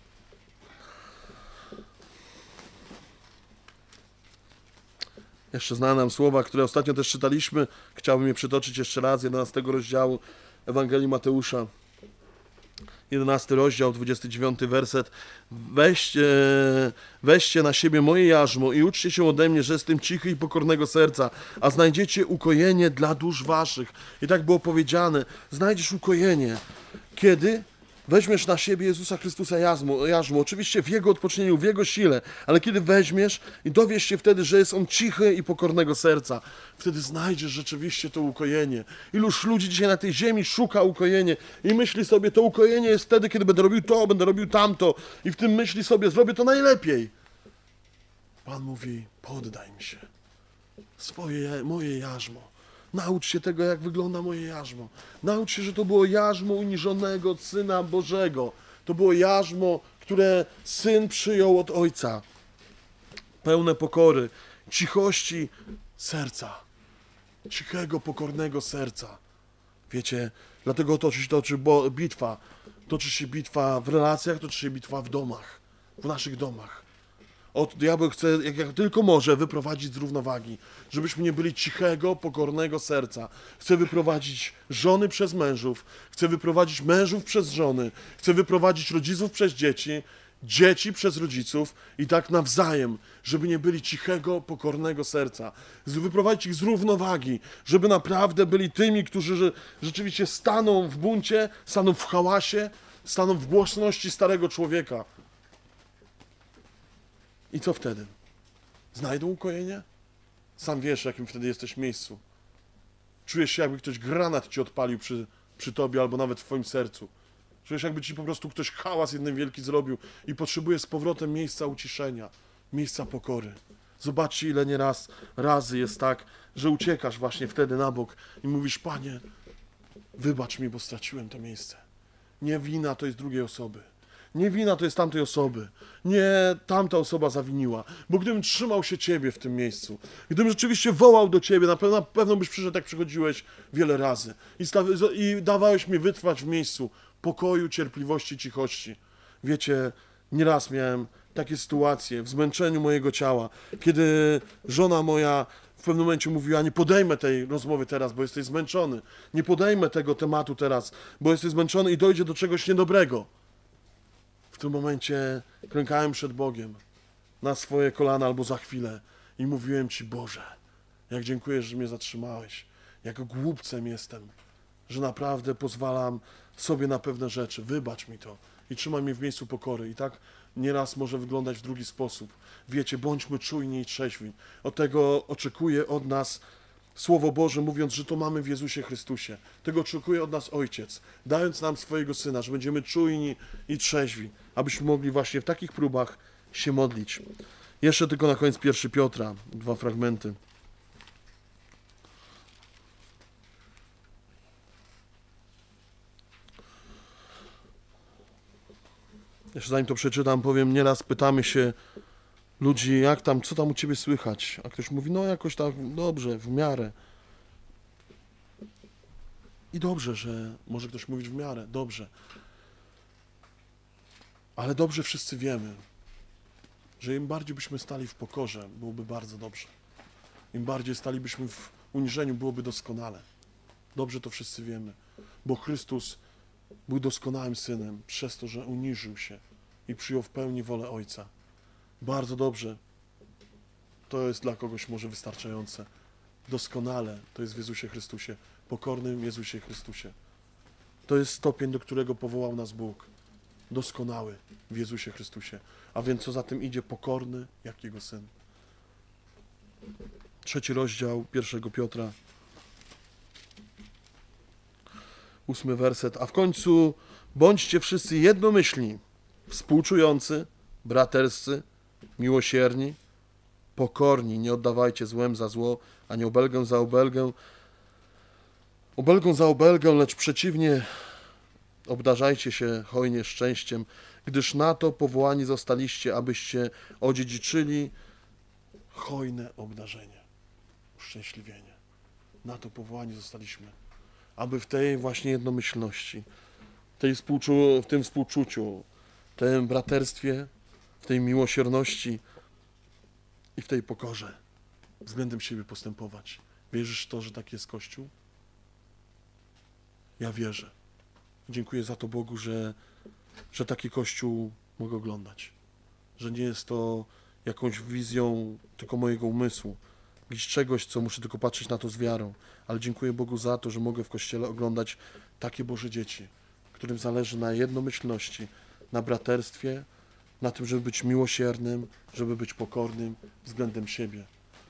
Jeszcze znane nam słowa, które ostatnio też czytaliśmy, chciałbym je przytoczyć jeszcze raz, jedenastego rozdziału Ewangelii Mateusza, jedenasty rozdział, dwudziesty dziewiąty werset. Weźcie, weźcie na siebie moje jarzmo i uczcie się ode mnie, że jestem cichy i pokornego serca, a znajdziecie ukojenie dla dusz waszych. I tak było powiedziane, znajdziesz ukojenie. Kiedy? Weźmiesz na siebie Jezusa Chrystusa jarzmo, jarzmo, oczywiście w Jego odpoczynieniu, w Jego sile, ale kiedy weźmiesz i dowiesz się wtedy, że jest On cichy i pokornego serca, wtedy znajdziesz rzeczywiście to ukojenie. Iluż ludzi dzisiaj na tej ziemi szuka ukojenie i myśli sobie, to ukojenie jest wtedy, kiedy będę robił to, będę robił tamto i w tym myśli sobie, zrobię to najlepiej. Pan mówi, poddaj mi się, swoje, moje jarzmo. Naucz się tego, jak wygląda moje jarzmo. Naucz się, że to było jarzmo uniżonego Syna Bożego. To było jarzmo, które Syn przyjął od Ojca. Pełne pokory, cichości serca. Cichego, pokornego serca. Wiecie, dlatego toczy się toczy bitwa. Toczy się bitwa w relacjach, toczy się bitwa w domach. W naszych domach. Od diabeł chce, jak, jak tylko może, wyprowadzić z równowagi, żebyśmy nie byli cichego, pokornego serca. Chce wyprowadzić żony przez mężów, chce wyprowadzić mężów przez żony, chce wyprowadzić rodziców przez dzieci, dzieci przez rodziców i tak nawzajem, żeby nie byli cichego, pokornego serca. Wyprowadzić ich z równowagi, żeby naprawdę byli tymi, którzy rzeczywiście staną w buncie, staną w hałasie, staną w głośności starego człowieka. I co wtedy? Znajdą ukojenie? Sam wiesz, w jakim wtedy jesteś miejscu. Czujesz się, jakby ktoś granat ci odpalił przy, przy tobie albo nawet w twoim sercu. Czujesz, jakby ci po prostu ktoś hałas jeden wielki zrobił i potrzebuje z powrotem miejsca uciszenia, miejsca pokory. Zobaczcie, ile nieraz razy jest tak, że uciekasz właśnie wtedy na bok i mówisz, Panie, wybacz mi, bo straciłem to miejsce. Nie wina to jest drugiej osoby. Nie wina to jest tamtej osoby. Nie tamta osoba zawiniła. Bo gdybym trzymał się Ciebie w tym miejscu, gdybym rzeczywiście wołał do Ciebie, na pewno, na pewno byś przyszedł, jak przychodziłeś wiele razy. I, staw- I dawałeś mi wytrwać w miejscu pokoju, cierpliwości, cichości. Wiecie, nieraz miałem takie sytuacje w zmęczeniu mojego ciała, kiedy żona moja w pewnym momencie mówiła, nie podejmę tej rozmowy teraz, bo jesteś zmęczony. Nie podejmę tego tematu teraz, bo jesteś zmęczony i dojdzie do czegoś niedobrego. W tym momencie klękałem przed Bogiem na swoje kolana albo za chwilę i mówiłem Ci, Boże, jak dziękuję, że mnie zatrzymałeś. Jak głupcem jestem, że naprawdę pozwalam sobie na pewne rzeczy. Wybacz mi to i trzymaj mnie w miejscu pokory. I tak nieraz może wyglądać w drugi sposób. Wiecie, bądźmy czujni i trzeźwi. Od tego oczekuje od nas Słowo Boże, mówiąc, że to mamy w Jezusie Chrystusie. Tego oczekuje od nas Ojciec, dając nam swojego Syna, że będziemy czujni i trzeźwi, abyśmy mogli właśnie w takich próbach się modlić. Jeszcze tylko na koniec pierwszy Piotra, dwa fragmenty. Jeszcze zanim to przeczytam, powiem, nieraz pytamy się ludzi, jak tam, co tam u Ciebie słychać? A ktoś mówi, no jakoś tak dobrze, w miarę. I dobrze, że może ktoś mówić w miarę, dobrze. Ale dobrze wszyscy wiemy, że im bardziej byśmy stali w pokorze, byłoby bardzo dobrze. Im bardziej stalibyśmy w uniżeniu, byłoby doskonale. Dobrze to wszyscy wiemy, bo Chrystus był doskonałym Synem przez to, że uniżył się i przyjął w pełni wolę Ojca. Bardzo dobrze. To jest dla kogoś może wystarczające. Doskonale to jest w Jezusie Chrystusie, pokornym Jezusie Chrystusie. To jest stopień, do którego powołał nas Bóg. Doskonały w Jezusie Chrystusie. A więc co za tym idzie? Pokorny jak Jego Syn. Trzeci rozdział pierwszego Piotra. Ósmy werset. A w końcu bądźcie wszyscy jednomyślni, współczujący, braterscy, miłosierni, pokorni, nie oddawajcie złem za zło, ani obelgę za obelgę, obelgą za obelgę, lecz przeciwnie, obdarzajcie się hojnie szczęściem, gdyż na to powołani zostaliście, abyście odziedziczyli hojne obdarzenie, uszczęśliwienie. Na to powołani zostaliśmy, aby w tej właśnie jednomyślności, tej współczu- w tym współczuciu, w tym braterstwie, w tej miłosierności i w tej pokorze względem siebie postępować. Wierzysz w to, że tak jest Kościół? Ja wierzę. Dziękuję za to Bogu, że, że taki Kościół mogę oglądać. Że nie jest to jakąś wizją tylko mojego umysłu, gdzieś czegoś, co muszę tylko patrzeć na to z wiarą. Ale dziękuję Bogu za to, że mogę w Kościele oglądać takie Boże dzieci, którym zależy na jednomyślności, na braterstwie, na tym, żeby być miłosiernym, żeby być pokornym względem siebie.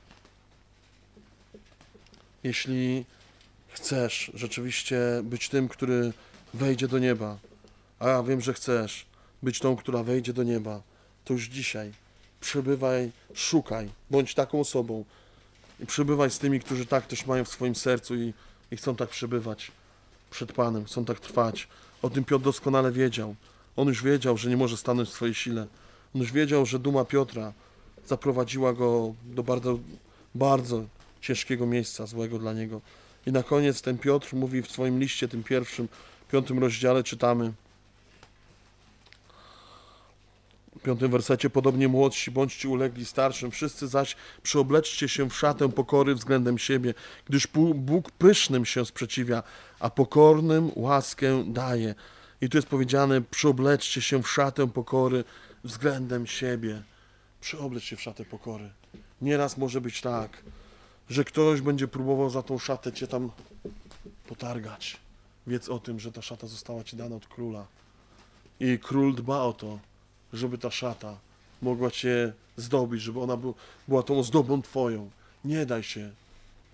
Jeśli chcesz rzeczywiście być tym, który wejdzie do nieba, a ja wiem, że chcesz być tą, która wejdzie do nieba, to już dzisiaj przebywaj, szukaj, bądź taką osobą i przebywaj z tymi, którzy tak też mają w swoim sercu i, i chcą tak przebywać przed Panem, chcą tak trwać. O tym Piotr doskonale wiedział. On już wiedział, że nie może stanąć w swojej sile. On już wiedział, że duma Piotra zaprowadziła go do bardzo, bardzo ciężkiego miejsca, złego dla niego. I na koniec ten Piotr mówi w swoim liście, tym pierwszym, piątym rozdziale czytamy, w piątym wersecie, podobnie młodsi, bądźcie ulegli starszym, wszyscy zaś przyobleczcie się w szatę pokory względem siebie, gdyż Bóg pysznym się sprzeciwia, a pokornym łaskę daje. I tu jest powiedziane, przyobleczcie się w szatę pokory względem siebie. Przeobleć się w szatę pokory. Nieraz może być tak, że ktoś będzie próbował za tą szatę cię tam potargać. Wiedz o tym, że ta szata została ci dana od króla. I król dba o to, żeby ta szata mogła cię zdobić, żeby ona była tą ozdobą twoją. Nie daj się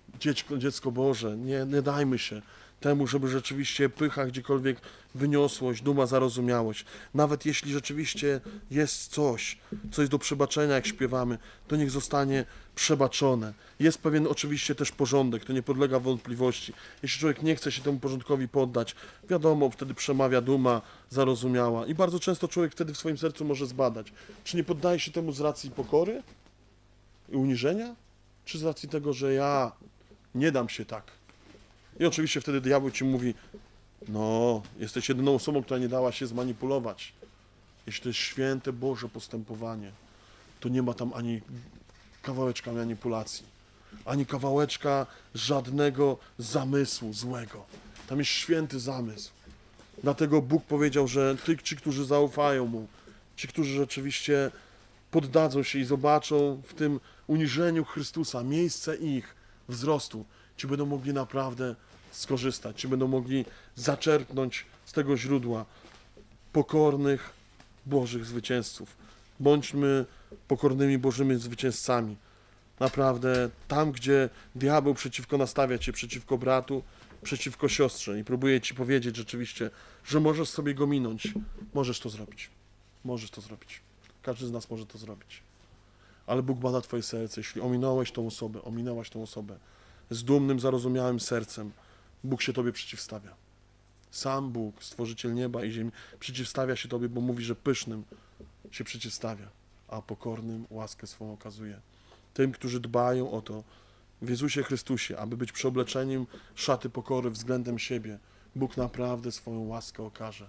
Dziecko, dziecko Boże, nie, nie dajmy się temu, żeby rzeczywiście pycha gdziekolwiek wyniosłość, duma, zarozumiałość. Nawet jeśli rzeczywiście jest coś, co jest do przebaczenia, jak śpiewamy, to niech zostanie przebaczone. Jest pewien oczywiście też porządek, to nie podlega wątpliwości. Jeśli człowiek nie chce się temu porządkowi poddać, wiadomo, wtedy przemawia duma zarozumiała. I bardzo często człowiek wtedy w swoim sercu może zbadać, czy nie poddaje się temu z racji pokory i uniżenia, czy z racji tego, że ja nie dam się tak. I oczywiście wtedy diabeł ci mówi, no, jesteś jedyną osobą, która nie dała się zmanipulować. Jeśli to jest święte Boże postępowanie, to nie ma tam ani kawałeczka manipulacji, ani kawałeczka żadnego zamysłu złego. Tam jest święty zamysł. Dlatego Bóg powiedział, że ty, ci, którzy zaufają Mu, ci, którzy rzeczywiście poddadzą się i zobaczą w tym uniżeniu Chrystusa miejsce ich wzrostu, ci będą mogli naprawdę skorzystać, ci będą mogli zaczerpnąć z tego źródła pokornych Bożych zwycięzców. Bądźmy pokornymi Bożymi zwycięzcami. Naprawdę tam, gdzie diabeł przeciwko nastawia cię, przeciwko bratu, przeciwko siostrze i próbuje ci powiedzieć rzeczywiście, że możesz sobie go minąć, możesz to zrobić. Możesz to zrobić. Każdy z nas może to zrobić. Ale Bóg bada twoje serce. Jeśli ominąłeś tą osobę, ominęłaś tą osobę z dumnym, zarozumiałym sercem, Bóg się tobie przeciwstawia. Sam Bóg, Stworzyciel nieba i ziemi, przeciwstawia się tobie, bo mówi, że pysznym się przeciwstawia, a pokornym łaskę swą okazuje. Tym, którzy dbają o to w Jezusie Chrystusie, aby być przeobleczeniem szaty pokory względem siebie, Bóg naprawdę swoją łaskę okaże.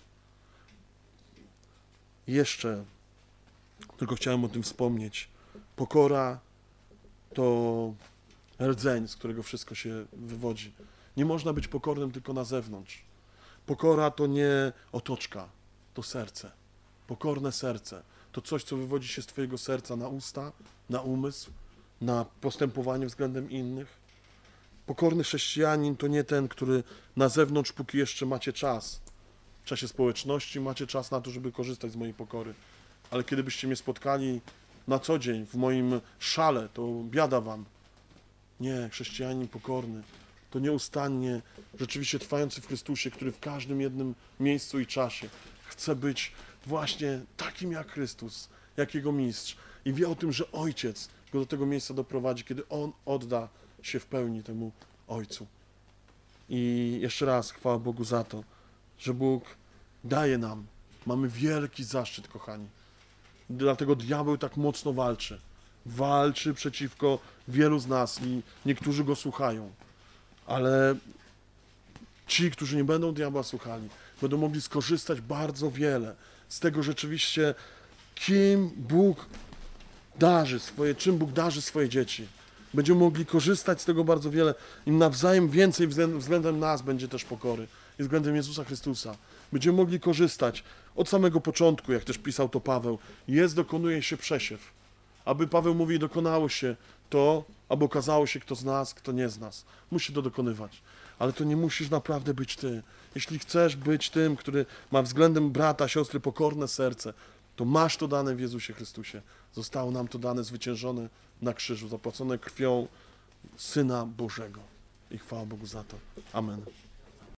Jeszcze tylko chciałem o tym wspomnieć. Pokora to rdzeń, z którego wszystko się wywodzi. Nie można być pokornym tylko na zewnątrz. Pokora to nie otoczka, to serce. Pokorne serce to coś, co wywodzi się z twojego serca na usta, na umysł, na postępowanie względem innych. Pokorny chrześcijanin to nie ten, który na zewnątrz, póki jeszcze macie czas, w czasie społeczności macie czas na to, żeby korzystać z mojej pokory. Ale kiedy byście mnie spotkali na co dzień w moim szale, to biada wam. Nie, chrześcijanin pokorny to nieustannie rzeczywiście trwający w Chrystusie, który w każdym jednym miejscu i czasie chce być właśnie takim jak Chrystus, jak Jego mistrz. I wie o tym, że Ojciec go do tego miejsca doprowadzi, kiedy On odda się w pełni temu Ojcu. I jeszcze raz chwała Bogu za to, że Bóg daje nam, mamy wielki zaszczyt, kochani. Dlatego diabeł tak mocno walczy. Walczy przeciwko wielu z nas i niektórzy go słuchają. Ale ci, którzy nie będą diabła słuchali, będą mogli skorzystać bardzo wiele z tego rzeczywiście, kim Bóg darzy swoje, czym Bóg darzy swoje dzieci. Będziemy mogli korzystać z tego bardzo wiele. Im nawzajem więcej względem, względem nas będzie też pokory i względem Jezusa Chrystusa. Będziemy mogli korzystać od samego początku, jak też pisał to Paweł. Jest, dokonuje się przesiew. Aby Paweł mówi, dokonało się to, aby okazało się, kto z nas, kto nie z nas. Musi to dokonywać. Ale to nie musisz naprawdę być ty. Jeśli chcesz być tym, który ma względem brata, siostry pokorne serce, to masz to dane w Jezusie Chrystusie. Zostało nam to dane zwyciężone na krzyżu, zapłacone krwią Syna Bożego. I chwała Bogu za to. Amen.